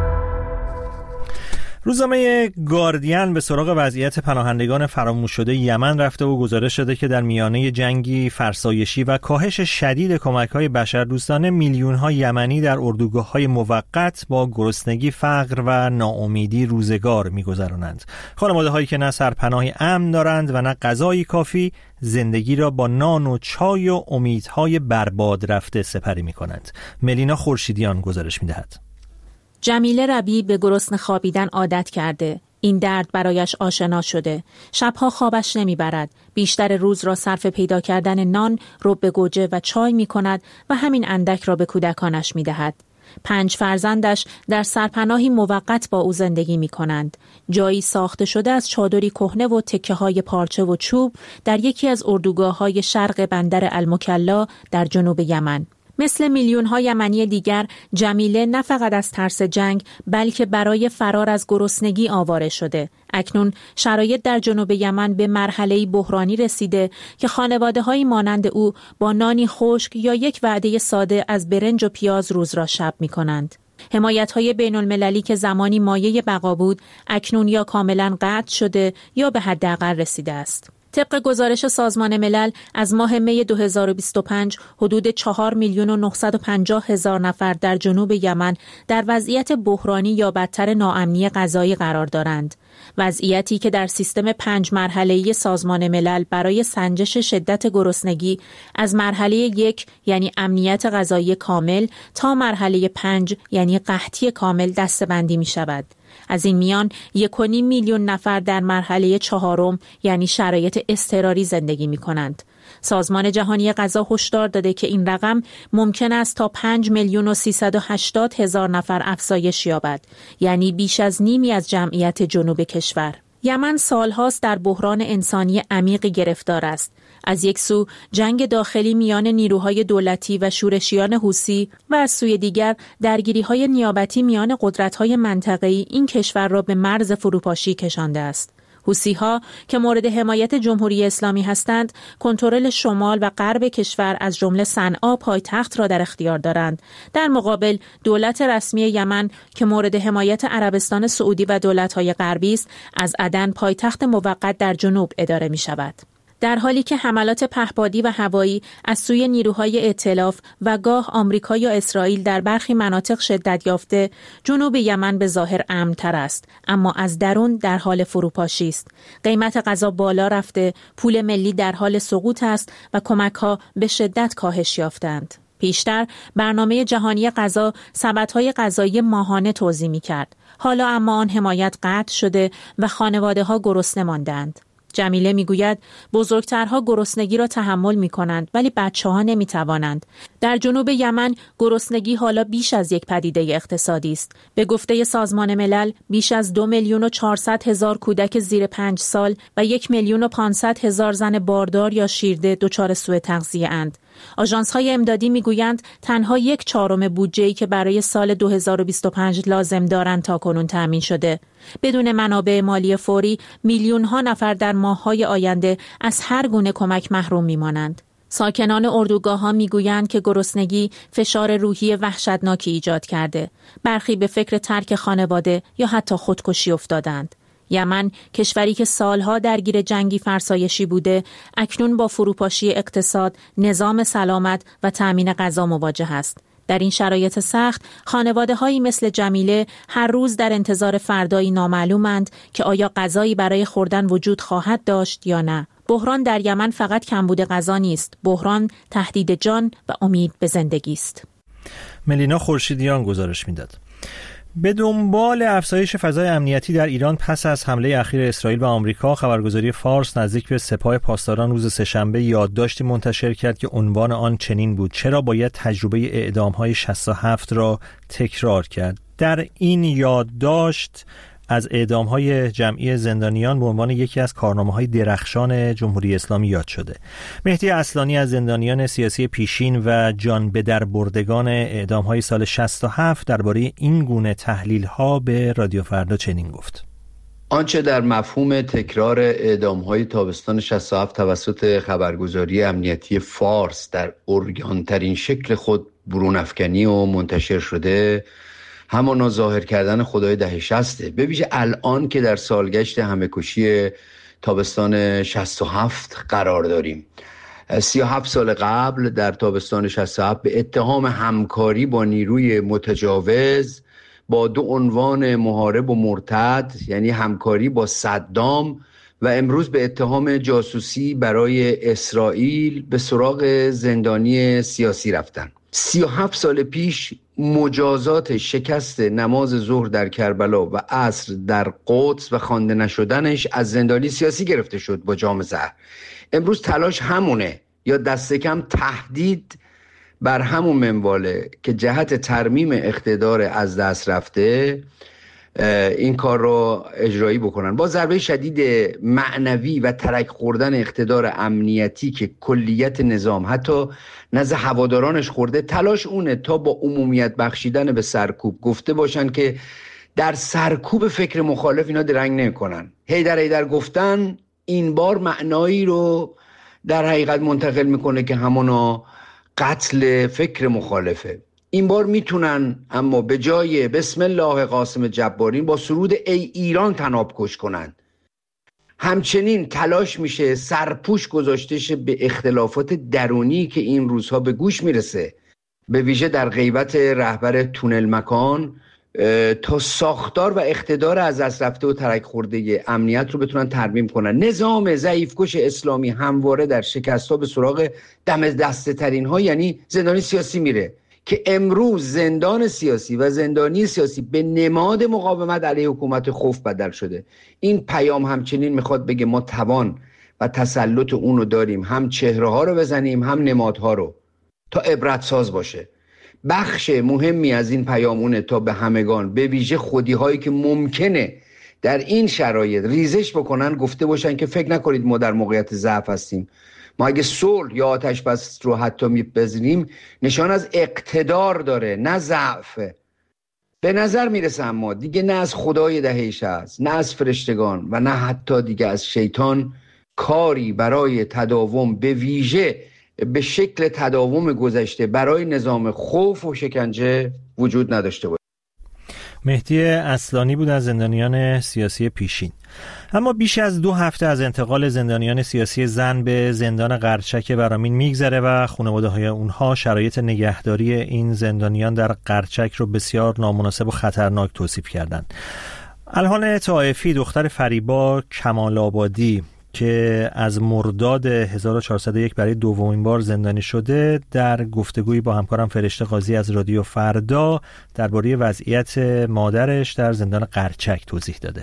روزنامه گاردین به سراغ وضعیت پناهندگان فراموش شده یمن رفته و گزارش شده که در میانه جنگی فرسایشی و کاهش شدید کمک‌های بشردوستانه میلیون‌ها یمنی در اردوگاه‌های موقت با گرسنگی، فقر و ناامیدی روزگار می‌گذرانند. خانواده‌هایی که نه سرپناهی امن دارند و نه غذایی کافی، زندگی را با نان و چای و امیدهای برباد رفته سپری می‌کنند. ملینا خورشیدیان گزارش می‌دهد. جمیله ربی به گرسنه خوابیدن عادت کرده. این درد برایش آشنا شده. شبها خوابش نمیبرد. بیشتر روز را صرف پیدا کردن نان، رب گوجه و چای می کند و همین اندک را به کودکانش می دهد. پنج فرزندش در سرپناهی موقت با او زندگی می کنند. جایی ساخته شده از چادری کهنه و تکه های پارچه و چوب در یکی از اردوگاه های شرق بندر المکلا در جنوب یمن. مثل میلیون ها یمنی دیگر، جمیله نه فقط از ترس جنگ بلکه برای فرار از گرسنگی آواره شده. اکنون شرایط در جنوب یمن به مرحله‌ای بحرانی رسیده که خانواده‌هایی مانند او با نانی خشک یا یک وعده ساده از برنج و پیاز روز را شب می‌کنند. حمایت‌های بین‌المللی که زمانی مایه بقا بود، اکنون یا کاملاً قطع شده یا به حداقل رسیده است. طبق گزارش سازمان ملل از ماه می دو هزار و بیست و پنج حدود چهار میلیون و نهصد و پنجاه هزار نفر در جنوب یمن در وضعیت بحرانی یا بدتر ناامنی غذایی قرار دارند. وضعیتی که در سیستم پنج مرحله‌ای سازمان ملل برای سنجش شدت گرسنگی از مرحله یک یعنی امنیت غذایی کامل تا مرحله پنج یعنی قحطی کامل دسته‌بندی می شود. از این میان یک و نیم میلیون نفر در مرحله چهارم یعنی شرایط اضطراری زندگی می کنند. سازمان جهانی غذا هشدار داده که این رقم ممکن است تا پنج میلیون و سیصد و هشتاد هزار نفر افزایش یابد، یعنی بیش از نیمی از جمعیت جنوب کشور. یمن سالهاست در بحران انسانی عمیقی گرفتار است. از یک سو جنگ داخلی میان نیروهای دولتی و شورشیان حوثی و از سوی دیگر درگیری‌های نیابتی میان قدرت‌های منطقه‌ای این کشور را به مرز فروپاشی کشانده است. حوثی‌ها که مورد حمایت جمهوری اسلامی هستند، کنترل شمال و غرب کشور از جمله صنعا پایتخت را در اختیار دارند. در مقابل دولت رسمی یمن که مورد حمایت عربستان سعودی و دولت‌های غربی است، از عدن پایتخت موقت در جنوب اداره می‌شود. در حالی که حملات پهپادی و هوایی از سوی نیروهای ائتلاف و گاه آمریکا یا اسرائیل در برخی مناطق شدت یافته، جنوب یمن به ظاهر امن‌تر است، اما از درون در حال فروپاشی است. قیمت غذا بالا رفته، پول ملی در حال سقوط است و کمک‌ها به شدت کاهش یافتند. پیشتر برنامه جهانی غذا سبدهای غذایی ماهانه توزیع می‌کرد. حالا اما آن حمایت قطع شده و خانواده‌ها گرسنه ماندند. جمیله میگوید بزرگترها گرسنگی را تحمل می کنند ولی بچه ها نمی توانند. در جنوب یمن گرسنگی حالا بیش از یک پدیده اقتصادی است. به گفته سازمان ملل بیش از دو میلیون و چهارصد هزار کودک زیر پنج سال و یک میلیون و پانصد هزار زن باردار یا شیرده دچار سوء تغذیه اند. آژانس‌های امدادی میگویند تنها یک چهارم بودجه‌ای که برای سال دو هزار و بیست و پنج لازم دارند تاکنون تأمین شده. بدون منابع مالی فوری میلیون‌ها نفر در ماه‌های آینده از هر گونه کمک محروم می‌مانند. ساکنان اردوگاه‌ها میگویند که گرسنگی فشار روحی وحشتناکی ایجاد کرده. برخی به فکر ترک خانواده یا حتی خودکشی افتادند. یمن کشوری که سالها درگیر جنگی فرسایشی بوده، اکنون با فروپاشی اقتصاد، نظام سلامت و تأمین غذا مواجه است. در این شرایط سخت، خانواده‌هایی مثل جمیله هر روز در انتظار فردایی نامعلومند که آیا غذایی برای خوردن وجود خواهد داشت یا نه. بحران در یمن فقط کمبود غذا نیست، بحران تهدید جان و امید به زندگی است. ملینا خورشیدیان گزارش میداد. به دنبال افزایش فضای امنیتی در ایران پس از حمله اخیر اسرائیل و آمریکا، خبرگزاری فارس نزدیک به سپاه پاسداران روز سه‌شنبه یادداشتی منتشر کرد که عنوان آن چنین بود: چرا باید تجربه اعدام‌های شصت و هفت را تکرار کرد؟ در این یادداشت از اعدام‌های جمعی زندانیان به عنوان یکی از کارنامه‌های درخشان جمهوری اسلامی یاد شده. مهدی اصلانی از زندانیان سیاسی پیشین و جان به در بردگان اعدام‌های سال شصت و هفت درباره این گونه تحلیل‌ها به رادیو فردا چنین گفت: آنچه در مفهوم تکرار اعدام‌های تابستان شصت و هفت توسط خبرگزاری امنیتی فارس در عریان‌ترین شکل خود برون افکنی و منتشر شده، همانا ظاهر کردن خدای دهه شصته. به ویژه الان که در سالگشت همه‌کشی تابستان شصت و هفت قرار داریم. سی و هفت سال قبل در تابستان شصت و هفت به اتهام همکاری با نیروی متجاوز با دو عنوان محارب و مرتد، یعنی همکاری با صدام، و امروز به اتهام جاسوسی برای اسرائیل به سراغ زندانی سیاسی رفتن. سی و هفت سال پیش مجازات شکست نماز ظهر در کربلا و عصر در قدس و خوانده نشدنش از زندانی سیاسی گرفته شد با جام زهر. امروز تلاش همونه، یا دست کم تهدید بر همون منواله که جهت ترمیم اقتدار از دست رفته این کار رو اجرایی بکنن. با ضربه شدید معنوی و ترک خوردن اقتدار امنیتی که کلیت نظام حتی نزد هوادارانش خورده، تلاش اونه تا با عمومیت بخشیدن به سرکوب گفته باشن که در سرکوب فکر مخالف اینا درنگ نمی‌کنن. هیدر هیدر گفتن این بار معنایی رو در حقیقت منتقل میکنه که همانا قتل فکر مخالفه. این بار میتونن اما به جای بسم الله قاسم جبارین با سرود ای ایران تناب کش کنن. همچنین تلاش میشه سرپوش گذاشته شه به اختلافات درونی که این روزها به گوش میرسه، به ویژه در غیبت رهبر تونل مکان، تا ساختار و اقتدار از دست رفته و ترک خورده امنیت رو بتونن ترمیم کنن. نظام ضعیفکش اسلامی همواره در شکست‌ها به سراغ دم دسته ترین ها، یعنی زندانی سیاسی میره که امروز زندان سیاسی و زندانی سیاسی به نماد مقاومت علیه حکومت خوف بدل شده. این پیام همچنین میخواد بگه ما توان و تسلط اونو داریم، هم چهره ها رو بزنیم هم نمادها رو، تا عبرت ساز باشه. بخش مهمی از این پیامونه تا به همگان، به ویژه خودی هایی که ممکنه در این شرایط ریزش بکنن، گفته باشن که فکر نکنید ما در موقعیت ضعف هستیم. ما اگه صلح یا آتش بس رو حتی میپذیریم نشان از اقتدار داره، نه ضعف. به نظر میرسه اما دیگه نه از خدای دهیش هست، نه از فرشتگان و نه حتی دیگه از شیطان کاری برای تداوم، به ویژه به شکل تداوم گذشته برای نظام خوف و شکنجه وجود نداشته باشه. مهدی اصلانی بود از زندانیان سیاسی پیشین. اما بیش از دو هفته از انتقال زندانیان سیاسی زن به زندان قرچک برامین میگذره و خانواده های اونها شرایط نگهداری این زندانیان در قرچک رو بسیار نامناسب و خطرناک توصیف کردند. الهان طائفی، دختر فریبا کمال آبادی که از مرداد هزار و چهارصد و یک برای دومین بار زندانی شده، در گفتگویی با همکارم فرشته قاضی از رادیو فردا درباره وضعیت مادرش در زندان قرچک توضیح داده.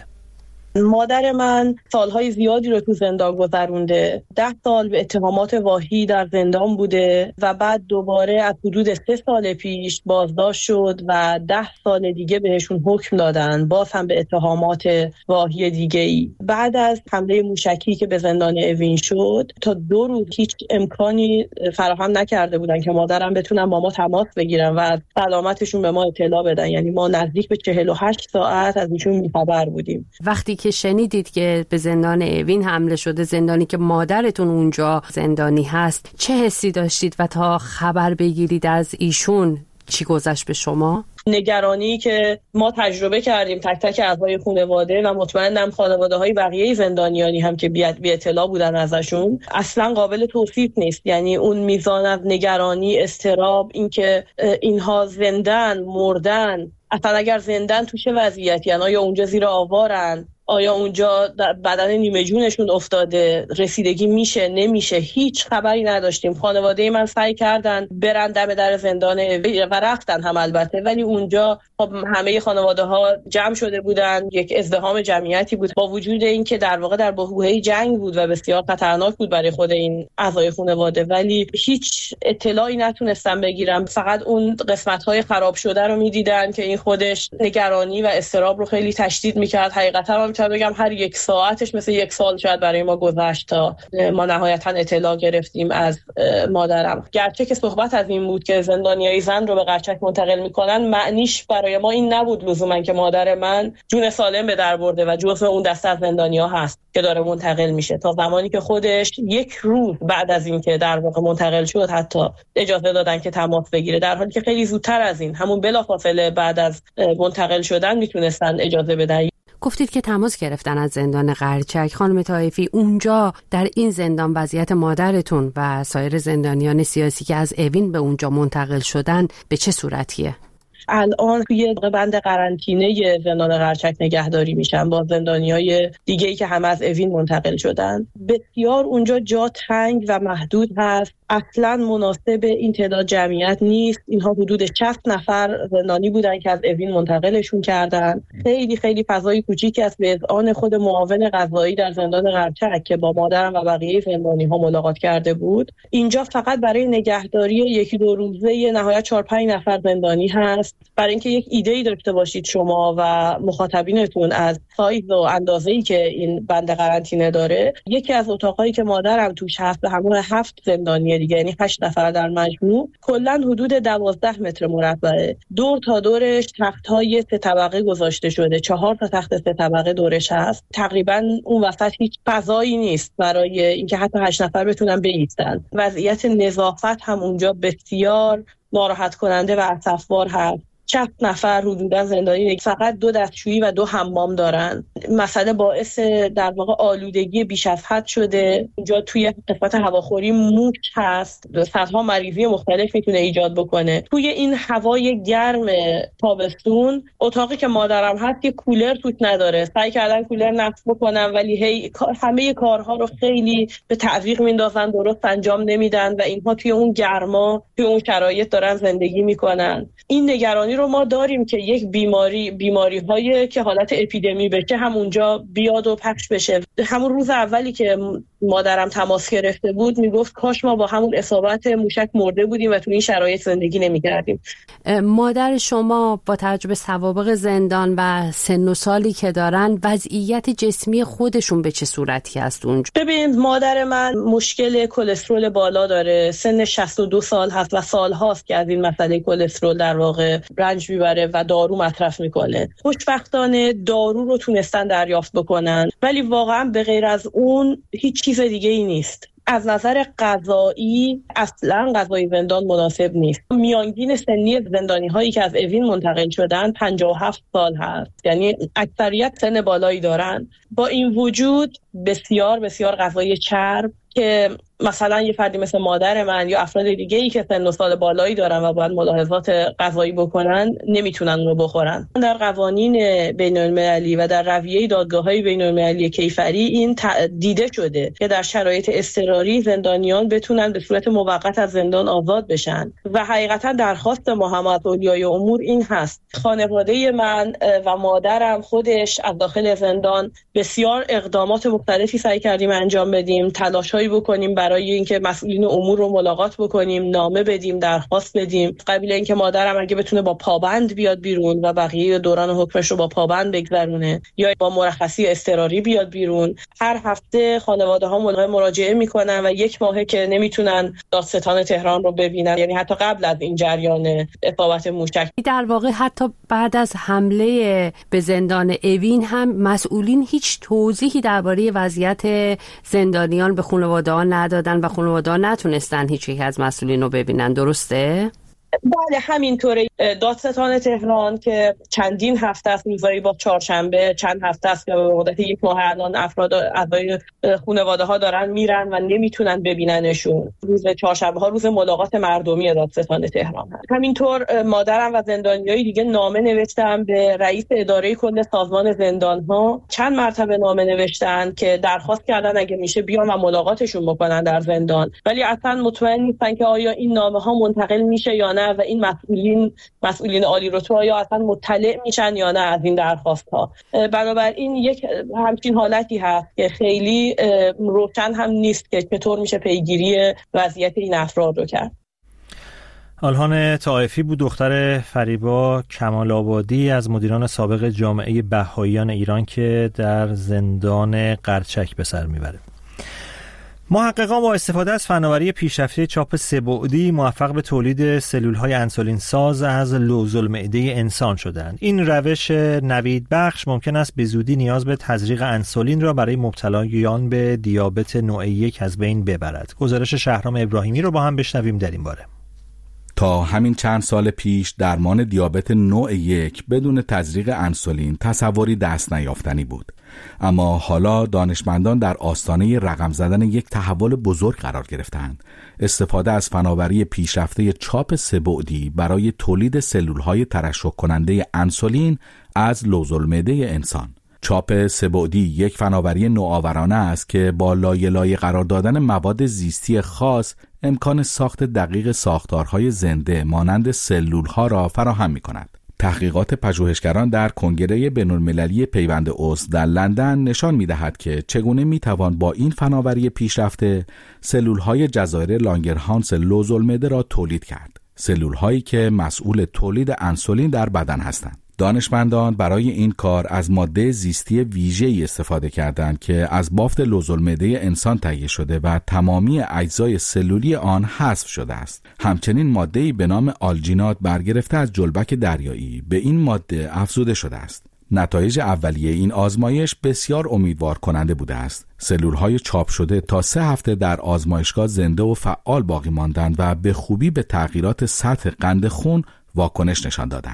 مادر من سالهای زیادی رو تو زندان گذرونده. ده سال به اتهامات واهی در زندان بوده و بعد دوباره از حدود سه سال پیش بازداشت شد و ده سال دیگه بهشون حکم دادن، باز هم به اتهامات واهی دیگه ای. بعد از حمله موشکی که به زندان اوین شد تا دو روز هیچ امکانی فراهم نکرده بودن که مادرم بتونن با ما تماس بگیرن و از سلامتشون به ما اطلاع بدن. یعنی ما نزدیک به چهل و هشت ساعت از ایشون بی‌خبر بودیم. وقتی که شنیدید که به زندان اوین حمله شده، زندانی که مادرتون اونجا زندانی هست، چه حسی داشتید و تا خبر بگیرید از ایشون چی گذشت به شما؟ نگرانی که ما تجربه کردیم تک تک اعضای خانواده و مطمئنم خانواده های بقیه زندانیانی هم که بی اطلاع بودن ازشون، اصلا قابل توصیف نیست. یعنی اون میزان از نگرانی، اضطراب، اینکه اینها زندن، مردن، اصلا اگر زندن تو چه وضعیتی ان، آیا اونجا زیر آوارن، آیا اونجا در بدن نیمه جونشون افتاده، رسیدگی میشه نمیشه، هیچ خبری نداشتیم. خانواده من سعی کردن برن دم در زندان و رفتن هم البته، ولی اونجا خب همه خانواده ها جمع شده بودن، یک ازدحام جمعیتی بود، با وجود اینکه در واقع در بحبوحه جنگ بود و بسیار خطرناک بود برای خود این اعضای خانواده، ولی هیچ اطلاعی نتونستن بگیرم. فقط اون قسمت‌های خراب شده رو می‌دیدن که این خودش نگرانی و اضطراب رو خیلی تشدید می‌کرد. حقیقتا میتونم بگم هر یک ساعتش مثل یک سال شاید برای ما گذشت تا ما نهایتا اطلاع گرفتیم از مادرم. گرچه که صحبت از این بود که زندانیای زن رو به قرچک منتقل میکنن، معنیش برای ما این نبود لزوما که مادر من جون سالم به در برده و جزو اون دسته از زندانیا هست که داره منتقل میشه. تا زمانی که خودش یک روز بعد از این که در واقع منتقل شد حتی اجازه دادن که تماس بگیره، در حالی که خیلی زودتر از این، همون بلافاصله بعد از منتقل شدن میتونستن اجازه بدن. گفتید که تماس گرفتن از زندان قرچک. خانم طائفی، اونجا در این زندان وضعیت مادرتون و سایر زندانیان سیاسی که از اوین به اونجا منتقل شدن به چه صورتیه؟ الان توی بند قرنطینه زندان قرچک نگهداری میشن با زندانیای دیگه‌ای که همه از اوین منتقل شدن. بسیار اونجا جا تنگ و محدود هست، اصلا مناسب این تعداد جمعیت نیست. اینها حدود شصت نفر زندانی بودن که از اوین منتقلشون کردن. خیلی خیلی فضای کوچیکی است. به اذعان خود معاون قضایی در زندان قرچک که با مادرم و بقیه زندانی‌ها ملاقات کرده بود، اینجا فقط برای نگهداری یکی دو روزه نهایت چهار پنج نفر زندانی هست. برای اینکه یک ایده‌ای داشته باشید شما و مخاطبینتون از سایز و اندازه‌ای که این بند قرنطینه داره، یکی از اتاقایی که مادرم توش هست به همراه هفت زندانی دیگه، یعنی هشت نفر در مجموع، کلا حدود دوازده متر مربعه. دور تا دورش تخت‌های سه طبقه گذاشته شده، چهار تا تخت سه طبقه دورش هست. تقریبا اون وسط هیچ فضایی نیست برای اینکه حتی هشت نفر بتونن بایستن. وضعیت نظافت هم اونجا بسیار ناراحت کننده و اسفبار هست. شصت نفر حدودا زندانی فقط دو دستشویی و دو حمام دارن. مسئله باعث در واقع آلودگی بیش از حد شده. اینجا توی قسمت هواخوری موش هست، صدها مریضی مختلف میتونه ایجاد بکنه. توی این هوای گرم تابستون اتاقی که مادرم هست یه کولر توش نداره. سعی کردن کولر نصب بکنن ولی هی همه کارها رو خیلی به تعویق میندازن، درست انجام نمیدن و اینها توی اون گرما توی اون شرایط دارن زندگی میکنن. این نگرانی رو ما داریم که یک بیماری بیماری های که حالت اپیدمی بشه همونجا بیاد و پخش بشه. همون روز اولی که مادرم تماس گرفته بود میگفت کاش ما با همون اصابت موشک مرده بودیم و تو این شرایط زندگی نمی‌کردیم. مادر شما با توجه به سوابق زندان و سن و سالی که دارن وضعیت جسمی خودشون به چه صورتی هست اونجا؟ ببین مادر من مشکل کلسترول بالا داره، سن شصت و دو سال هست و سال‌هاست که از این مسئله کلسترول در واقع رنج میبره و دارو مصرف میکنه. خوشبختانه دارو رو تونستن دریافت بکنن ولی واقعا به غیر از اون هیچ چیز دیگه ای نیست. از نظر غذایی اصلا غذای زندان مناسب نیست. میانگین سنی زندانی هایی که از اوین منتقل شدن پنجاه و هفت سال هست، یعنی اکثریت سن بالایی دارن. با این وجود بسیار بسیار غذای چرب که مثلا یه فردی مثل مادر من یا افراد دیگه ای که سن و سال بالایی دارن و باید ملاحظات غذایی بکنن نمیتونن اون رو بخورن. در قوانین بین المللی و در رویه دادگاه‌های بین المللی کیفری این دیده شده که در شرایط اضطراری زندانیان بتونن به صورت موقت از زندان آزاد بشن و حقیقتا درخواست ما هم از اولیای امور این هست. خانواده من و مادرم خودش از داخل زندان بسیار اقدامات مختلفی سعی کردیم انجام بدیم، تلاش‌هایی بکنیم برای اینکه مسئولین امور رو ملاقات بکنیم، نامه بدیم، درخواست بدیم قبل اینکه مادرم اگه بتونه با پابند بیاد بیرون و بقیه دوران حکمش رو با پابند بگذرونه یا با مرخصی اضطراری بیاد بیرون. هر هفته خانواده ها مراجعه میکنن و یک ماهه که نمیتونن دادستان تهران رو ببینن، یعنی حتی قبل از این جریان اصابت موشک. در واقع حتی بعد از حمله به زندان اوین هم مسئولین هیچ توضیحی درباره وضعیت زندانیان به خانواده ها ندادن و خانواده ها نتونستن هیچ یک از مسئولین رو ببینن، درسته؟ بله همینطوره. دادستان تهران که چندین هفته است، روزایی با چهارشنبه چند هفته است که به مدت یک ماه الان افراد اعضای خانواده ها دارن میرن و نمیتونن ببیننشون. روز چهارشنبه ها روز ملاقات مردمی دادستان تهران هست. همینطور مادرم و زندانیای دیگه نامه نوشتن به رئیس اداره کل سازمان زندان ها، چند مرتبه نامه نوشتن که درخواست کردن اگه میشه بیان و ملاقاتشون بکنن در زندان، ولی اصلا مطمئن نیستن که آیا این نامه ها منتقل میشه یا نه و این مسئولین مسئولین عالی رتبه یا اصلا مطلع میشن یا نه از این درخواست ها. بنابراین یک همچین حالتی هست که خیلی روشن هم نیست که چطور میشه پیگیری وضعیت این افراد رو کرد. آلهان طائفی بود دختر فریبا کمال آبادی از مدیران سابق جامعه بهائیان ایران که در زندان قرچک به سر میبره. محققان با استفاده از فناوری پیشرفته چاپ سه‌بعدی موفق به تولید سلول‌های انسولین ساز از لوز المعده انسان شدند. این روش نوید بخش ممکن است به زودی نیاز به تزریق انسولین را برای مبتلایان به دیابت نوع یک از بین ببرد. گزارش شهرام ابراهیمی رو با هم بشنویم در این باره. تا همین چند سال پیش درمان دیابت نوع یک بدون تزریق انسولین تصوری دست نیافتنی بود. اما حالا دانشمندان در آستانه رقم زدن یک تحول بزرگ قرار گرفتند. استفاده از فناوری پیشرفته چاپ سه‌بعدی برای تولید سلول‌های ترشح کننده انسولین از لوزالمعده انسان. چاپ سه‌بعدی یک فناوری نوآورانه است که با لایه لایه قرار دادن مواد زیستی خاص امکان ساخت دقیق ساختارهای زنده مانند سلول‌ها را فراهم می‌کند. تحقیقات پژوهشگران در کنگره بین‌المللی پیوند عضو در لندن نشان می‌دهد که چگونه می‌توان با این فناوری پیشرفته سلول‌های جزایر لانگرهانس لوزالمعده را تولید کرد. سلول‌هایی که مسئول تولید انسولین در بدن هستند. دانشمندان برای این کار از ماده زیستی ویژه‌ای استفاده کردند که از بافت لوزالمعده انسان تهیه شده و تمامی اجزای سلولی آن حذف شده است. همچنین ماده‌ای به نام آلژینات برگرفته از جلبک دریایی به این ماده افزوده شده است. نتایج اولیه این آزمایش بسیار امیدوار کننده بوده است. سلول‌های چاپ شده تا سه هفته در آزمایشگاه زنده و فعال باقی ماندند و به خوبی به تغییرات سطح قند خون واکنش نشان دادند.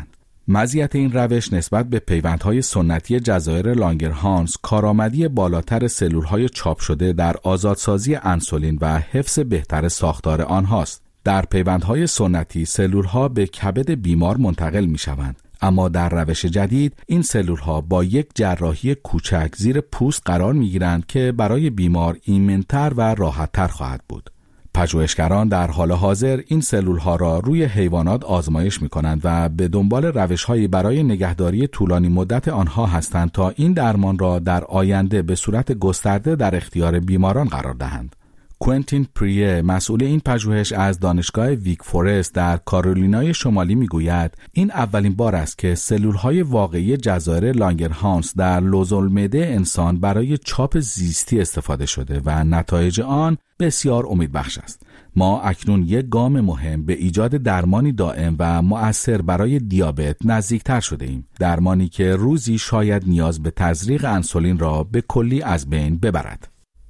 مزیت این روش نسبت به پیوندهای سنتی جزایر لانگرهانس کارآمدی بالاتر سلولهای چاپ شده در آزادسازی انسولین و حفظ بهتر ساختار آنهاست. در پیوندهای سنتی سلولها به کبد بیمار منتقل می‌شوند، اما در روش جدید این سلولها با یک جراحی کوچک زیر پوست قرار می‌گیرند که برای بیمار ایمن‌تر و راحت‌تر خواهد بود. پژوهشگران در حال حاضر این سلولها را روی حیوانات آزمایش می‌کنند و به دنبال روش‌هایی برای نگهداری طولانی مدت آنها هستند تا این درمان را در آینده به صورت گسترده در اختیار بیماران قرار دهند. کوئنتین پریه، مسئول این پژوهش از دانشگاه ویک فورست در کارولینای شمالی میگوید این اولین بار است که سلولهای واقعی جزایر لانگرهانس در لوزالمعده انسان برای چاپ زیستی استفاده شده و نتایج آن بسیار امیدبخش است. ما اکنون یک گام مهم به ایجاد درمانی دائم و مؤثر برای دیابت نزدیکتر شده ایم. درمانی که روزی شاید نیاز به تزریق انسولین را به کلی از بین ببرد.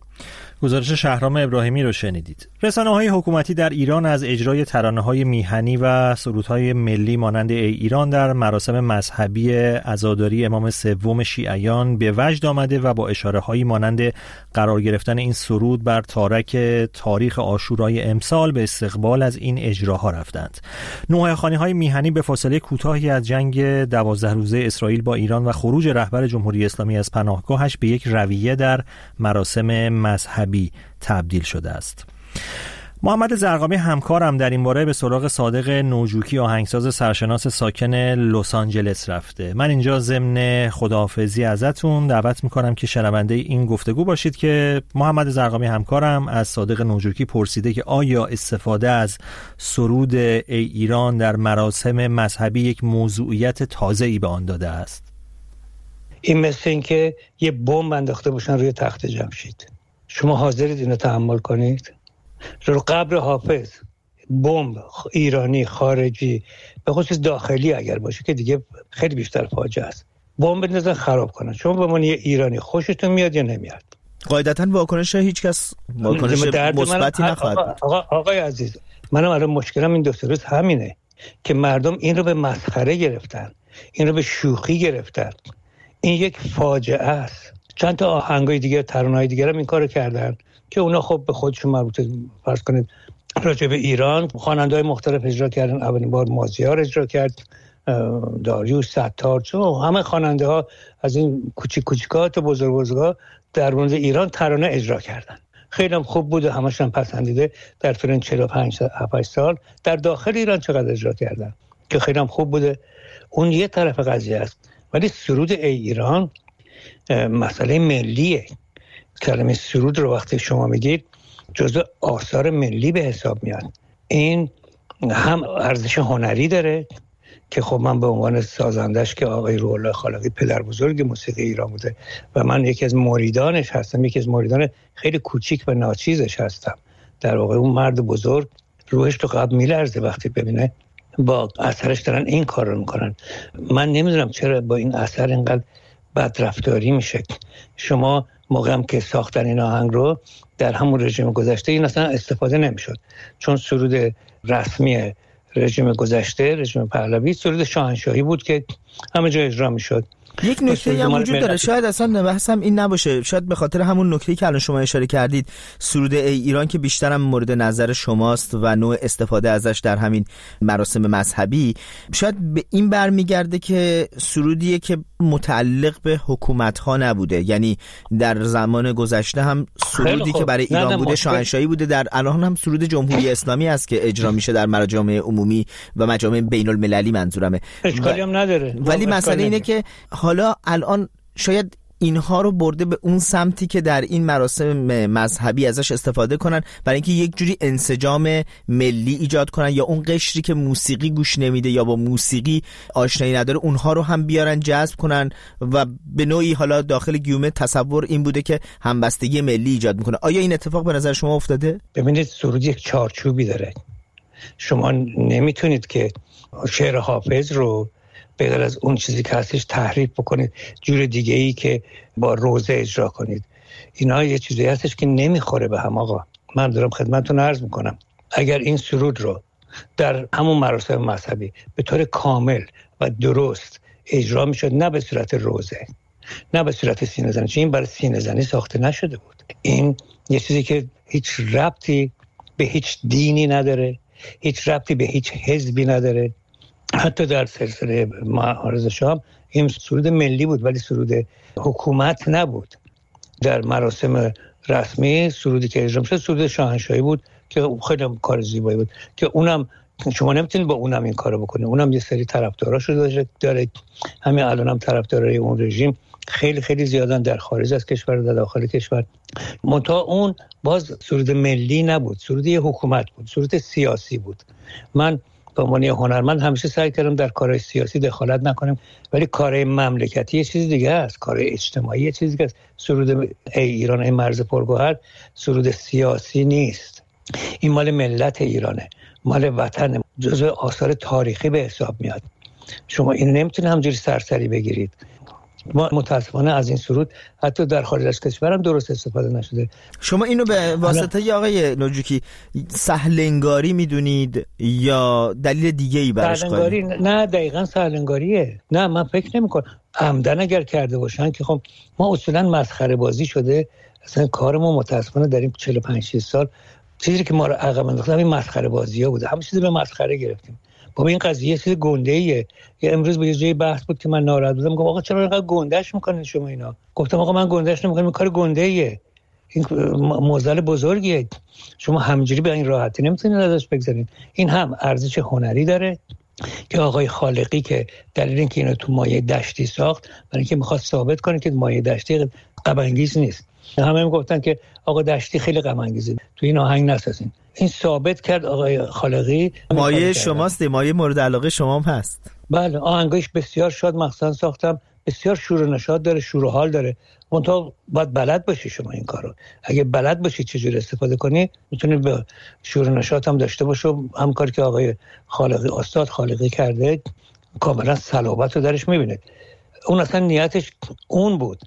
گزارش شهرام ابراهیمی رو شنیدید. رسانه‌های حکومتی در ایران از اجرای ترانه‌های میهنی و سرودهای ملی مانند ای ایران در مراسم مذهبی عزاداری امام سوم شیعیان به وجد آمده و با اشاره‌هایی مانند قرار گرفتن این سرود بر تارک تاریخ عاشورای امسال به استقبال از این اجراها رفتند. نوحه‌خوانی‌های میهنی به فاصله کوتاهی از جنگ دوازده روزه اسرائیل با ایران و خروج رهبر جمهوری اسلامی از پناهگاهش به یک رویه در مراسم مذهبی تبدیل شده است. محمد زرقامی همکارم در این باره به سراغ صادق نوجوکی آهنگساز سرشناس ساکن لس آنجلس رفته. من اینجا ضمن خداحافظی ازتون دعوت میکنم که شنونده این گفتگو باشید که محمد زرقامی همکارم از صادق نوجوکی پرسیده که آیا استفاده از سرود ای ایران در مراسم مذهبی یک موضوعیت تازه‌ای به آن داده است؟ این مثل این که یه بمب انداخته باشن روی تخت جمشید. شما حاضرید اینو تحمل کنید؟ رو قبر حافظ بمب ایرانی خارجی به خصوص داخلی اگر باشه که دیگه خیلی بیشتر فاجعه است. بمب بندازن خراب کنن. شما به من یه ایرانی خوشتون میاد یا نمیاد؟ قاعدتاً واکنش هیچ کس واکنش مثبتی نخواهد بود. آقا، آقای عزیز، منم الان مشکلم این دو سه روز همینه که مردم این رو به مسخره گرفتن، این رو به شوخی گرفتن. این یک فاجعه است. چند تا آهنگای دیگه، ترانه‌های دیگه هم این کارو کردن که اونا خب به خودشون مربوطه. فرض کنید راجع به ایران خواننده‌های مختلف اجرا کردن. اولین بار مازیار اجرا کرد، داریوش، ستار، چون همه خواننده‌ها از این کوچیک کوچیکا تا بزرگ بزرگا در مورد ایران ترانه اجرا کردن. خیلی هم خوب بوده، همشون پسندیده. در طول چهل و پنج سال در داخل ایران چقدر اجرا کردن که خیلی هم خوب بوده. اون یه طرف قضیه است. ولی سرود ای ایران مسئله ملیه. کلمه سرود رو وقتی شما میگید جزء آثار ملی به حساب میاد. این هم ارزش هنری داره که خب من به عنوان سازندش که آقای روح الله خالقی پدر بزرگ موسیقی ایران بوده و من یکی از مریدانش هستم، یکی از مریدان خیلی کوچیک و ناچیزش هستم. در واقع اون مرد بزرگ روحش تو قلب میلرزه وقتی ببینه با اثرش دارن این کار رو میکنن. من نمیدونم چرا با این اثر اینقدر بدرفتاری میشه. شما موقع هم که ساختن این آهنگ رو در همون رژیم گذشته این اصلا استفاده نمیشد، چون سرود رسمی رژیم گذشته، رژیم پهلوی، سرود شاهنشاهی بود که همه جا اجرا میشد. یک نکته هم وجود داره، شاید اصلا بحثم این نباشه، شاید به خاطر همون نکته‌ای که الان شما اشاره کردید، سرود ای ایران که بیشتر هم مورد نظر شماست و نوع استفاده ازش در همین مراسم مذهبی، شاید به این برمیگرده که سرودیه که متعلق به حکومت‌ها نبوده. یعنی در زمان گذشته هم سرودی که برای ایران بوده شاهنشاهی بوده، در الان هم سرود جمهوری اسلامی است که اجرا میشه در مجامع عمومی و مجامع بین‌المللی منظورمه. اشکالی هم نداره. ولی مسئله اینه که حالا الان شاید اینها رو برده به اون سمتی که در این مراسم مذهبی ازش استفاده کنن برای اینکه یک جوری انسجام ملی ایجاد کنن، یا اون قشری که موسیقی گوش نمیده یا با موسیقی آشنایی نداره اونها رو هم بیارن جذب کنن و به نوعی حالا داخل گیومه تصور این بوده که همبستگی ملی ایجاد میکنه. آیا این اتفاق به نظر شما افتاده؟ ببینید سرود یک چارچوبی داره. شما نمیتونید که شعر حافظ رو به غیر از اون چیزی که هستش تحریف بکنید جور دیگه ای که با روزه اجرا کنید. اینا یه چیزی هستش که نمیخوره به هم. آقا من دارم خدمتتون عرض میکنم اگر این سرود رو در همون مراسم مذهبی به طور کامل و درست اجرا میشد، نه به صورت روزه، نه به صورت سینه زنی، چون این برای سینه زنی ساخته نشده بود. این یه چیزی که هیچ ربطی به هیچ دینی نداره، هیچ ربطی به هیچ حزبی نداره. حتی در سلسله معارض شام این سرود ملی بود ولی سرود حکومت نبود. در مراسم رسمی سرودی که اجرا میشد سرود شاهنشاهی بود که خیلی کار زیبایی بود که اونم شما نمیتونید با اونم این کارو بکنید. اونم یه سری طرفداراشو داره. همین الانم هم طرفدارای اون رژیم خیلی خیلی زیادن در خارج از کشور و در داخل کشور. منتها اون باز سرود ملی نبود، سرود یه حکومت بود، سرود سیاسی بود. من به عنوان هنرمند همیشه سعی کردم در کارهای سیاسی دخالت نکنم، ولی کار مملکتی یه چیز دیگه است، کار اجتماعی یه چیز دیگه است. سرود ای ایران ای مرز پرگوهر سرود سیاسی نیست، این مال ملت ایرانه، مال وطن، جزو آثار تاریخی به حساب میاد. شما اینو نمیتونید همجوری سرسری بگیرید. ما متاسفانه از این سرود حتی در خارج از کشور هم درست استفاده نشده. شما اینو به واسطه ی آقای نوجوکی سهلنگاری میدونید یا دلیل دیگه ای براش سهلنگاری؟ نه دقیقاً سهلنگاریه. نه من فکر نمی‌کنم عمدن اگر کرده باشن که خب ما اصولاً مسخره بازی شده. اصلا کارمون متاسفانه در این چهل و پنج شصت سال چیزی که ما رو عقب انداخته این مسخره بازی‌ها بوده. همه چیز به مسخره گرفتیم. بابا این قضیه چیز گنده‌ایه. یه امروز به یه جای بحث بود که من ناراحت بودم، گفتم آقا چرا اینقدر گندهش میکنین شما اینا؟ گفتم آقا من گندهش نمیکنم، این کار گنده‌ایه، این معضل بزرگیه، شما همینجوری به این راحتی نمیتونید ازش بگذرید. این هم ارزش هنری داره که آقای خالقی که دلیل اینکه اینو تو مایه دشتی ساخت برای اینکه میخواد ثابت کنه که مایه دشتی غم انگیز نیست. همه میگفتن که آقا دشتی خیلی غم انگیزه، تو این آهنگ نسازین. این ثابت کرد آقای خالقی مایه شماست، مایه مورد علاقه شما هم هست. بله آهنگش بسیار شاد مخصوصا ساختم، بسیار شور و نشاط داره، شور و حال داره. منتها باید بلد باشی شما این کارو. اگه بلد باشی چجوری استفاده کنی میتونی به شور و نشاط هم داشته باشه. هم کاری که آقای خالقی استاد خالقی کرده کاملا صلابت رو درش میبینید. اون اصلا نیتش اون بود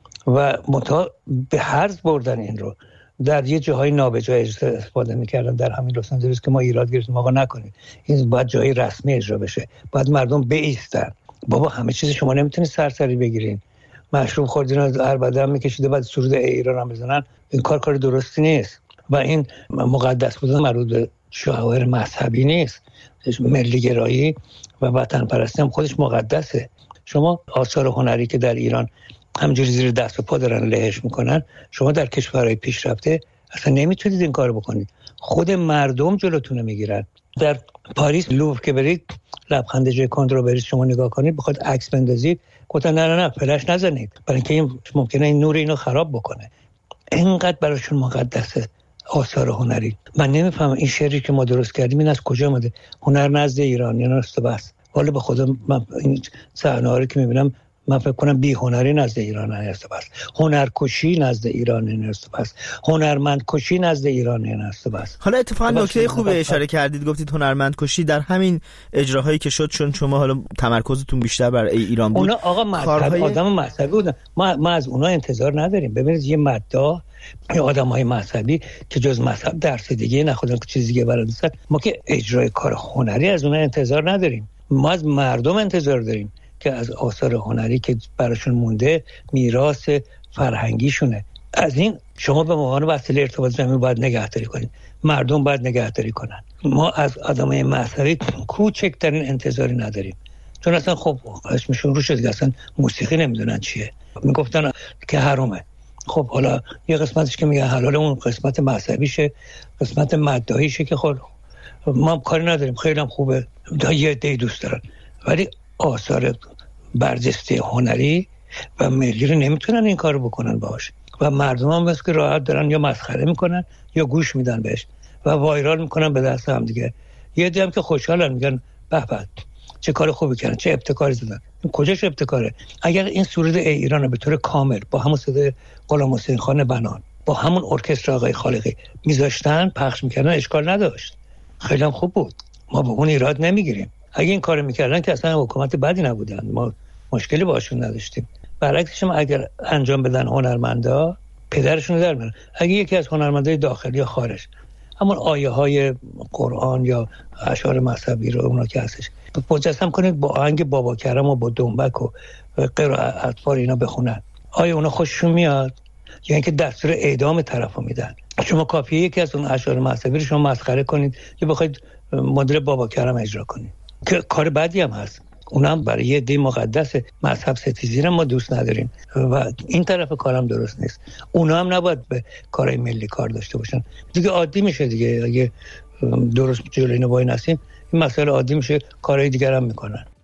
و منتها به هرز بردن این رو در یه جاهای نابجا استفاده میکردن. در همین لس آنجلس که ما ایراد گرفتیم آقا نکنید، این باید جای رسمی اجرا بشه، باید مردم بایستن. بابا همه چیز شما نمیتونید سرسری بگیرین. مشروب خوردین و عربده هم میکشیده بعد سرود ای ایران هم بزنن، این کار کار درستی نیست و این مقدس بودن مربوط به شعائر مذهبی نیست. ملی گرایی و وطن پرستی هم خودش مقدسه. شما آثار هنری که در ایران همجوری زیر دست و پا دارن لهش میکنن، شما در کشورهای پیشرفته اصلا نمیتونید این کارو بکنید. خود مردم جلوتونه میگیرن. در پاریس لوور که برید لبخند ژ کندرو برید شما نگاه کنید بخواد عکس بندازید، گفتن نه نه نه فلش نزنید برای اینکه این ممکنه این نور اینو خراب بکنه. اینقدر براشون مقدسه آثار هنری. من نمیفهمم این شعری که ما درست کردیم این از کجا اومده؟ هنر نزد ایرانیان است بس. والا به خدا من این صحنه‌ها رو که میبینم من فکر کنم بی هنری نزد ایران هست بس، هنرکشی نزد ایران هست بس، هنرمندکشی نزد ایران هست بس. حالا اتفاقا نکته خوبی اشاره کردید، گفتید هنرمندکشی در همین اجراهایی که شد، چون شما حالا تمرکزتون بیشتر بر ایران بود. اونا آقا مذهب کارهای... آدم مذهبی بودن، ما ما از اونا انتظار نداریم. ببینید یه مداح یا آدمای مذهبی که جز مذهب درس دیگه نخودن که چیز دیگه برای نیست، ما که اجرای کار هنری از اونا انتظار نداریم. ما از مردم انتظار داریم که از آثار هنری که براشون مونده میراث فرهنگیشونه. از این شما به عنوان وسیله ارتباط زمین باید نگهداری کنید، مردم باید نگهداری کنن. ما از آدمای مذهبی کوچکترین انتظاری نداریم، چون اصلا خب اسمشون رو شد اصلا موسیقی نمیدونن چیه، میگفتن که حرامه. خب حالا یه قسمتش که میگه حلال، اون قسمت مذهبیشه، قسمت مداحیشه که خب ما کاری نداریم، خیلی هم خوبه، یه عده دوست دارن، ولی آثار برجسته هنری و ملی رو نمیتونن این کارو بکنن باهاش و مردم هم بس که راحت دارن یا مسخره میکنن یا گوش میدن بهش و وایرال میکنن به دست هم دیگه. یه عده هم که خوشحالن میگن به به چه کار خوبی کردن، چه ابتکاری زدن. این کجاش ابتکاره؟ اگر این سرود ای ایران رو به طور کامل با همون صدای غلام حسین خان بنان با همون ارکستر آقای خالقی میذاشتن پخش میکردن اشکال نداشت، خیلی هم خوب بود، ما به اون ایراد نمیگیریم. اگه این کارو میکردن که اصلا حکومت بدی نبودن، ما مشکلی باشون نداشتیم. برعکسش هم اگر انجام بدن هنرمندا پدرشون در میارن. اگه یکی از هنرمندای داخلی یا خارج همون آیه های قرآن یا اشعار مذهبی رو اونا که هستش مجسم کنید با آهنگ بابا کرم و با دنبک و غیر و اطفال اینا بخونن، آیا اونا خوششون میاد؟ یعنی که دستور اعدام طرفو میدن. شما کافیه یکی از اون اشعار مذهبی رو شما مسخره کنید یا بخواید مدل بابا کرم اجرا کنید که کار بدی هم هست، اونم برای یه عده مقدس مذهب ستیزی رو ما دوست نداریم و این طرف کارم درست نیست. اونا هم نباید به کارهای ملی کار داشته باشن، دیگه عادی میشه دیگه. اگه درست جلوی اینو وای نسیم این مسئله عادی میشه، کارهای دیگر هم میکنن.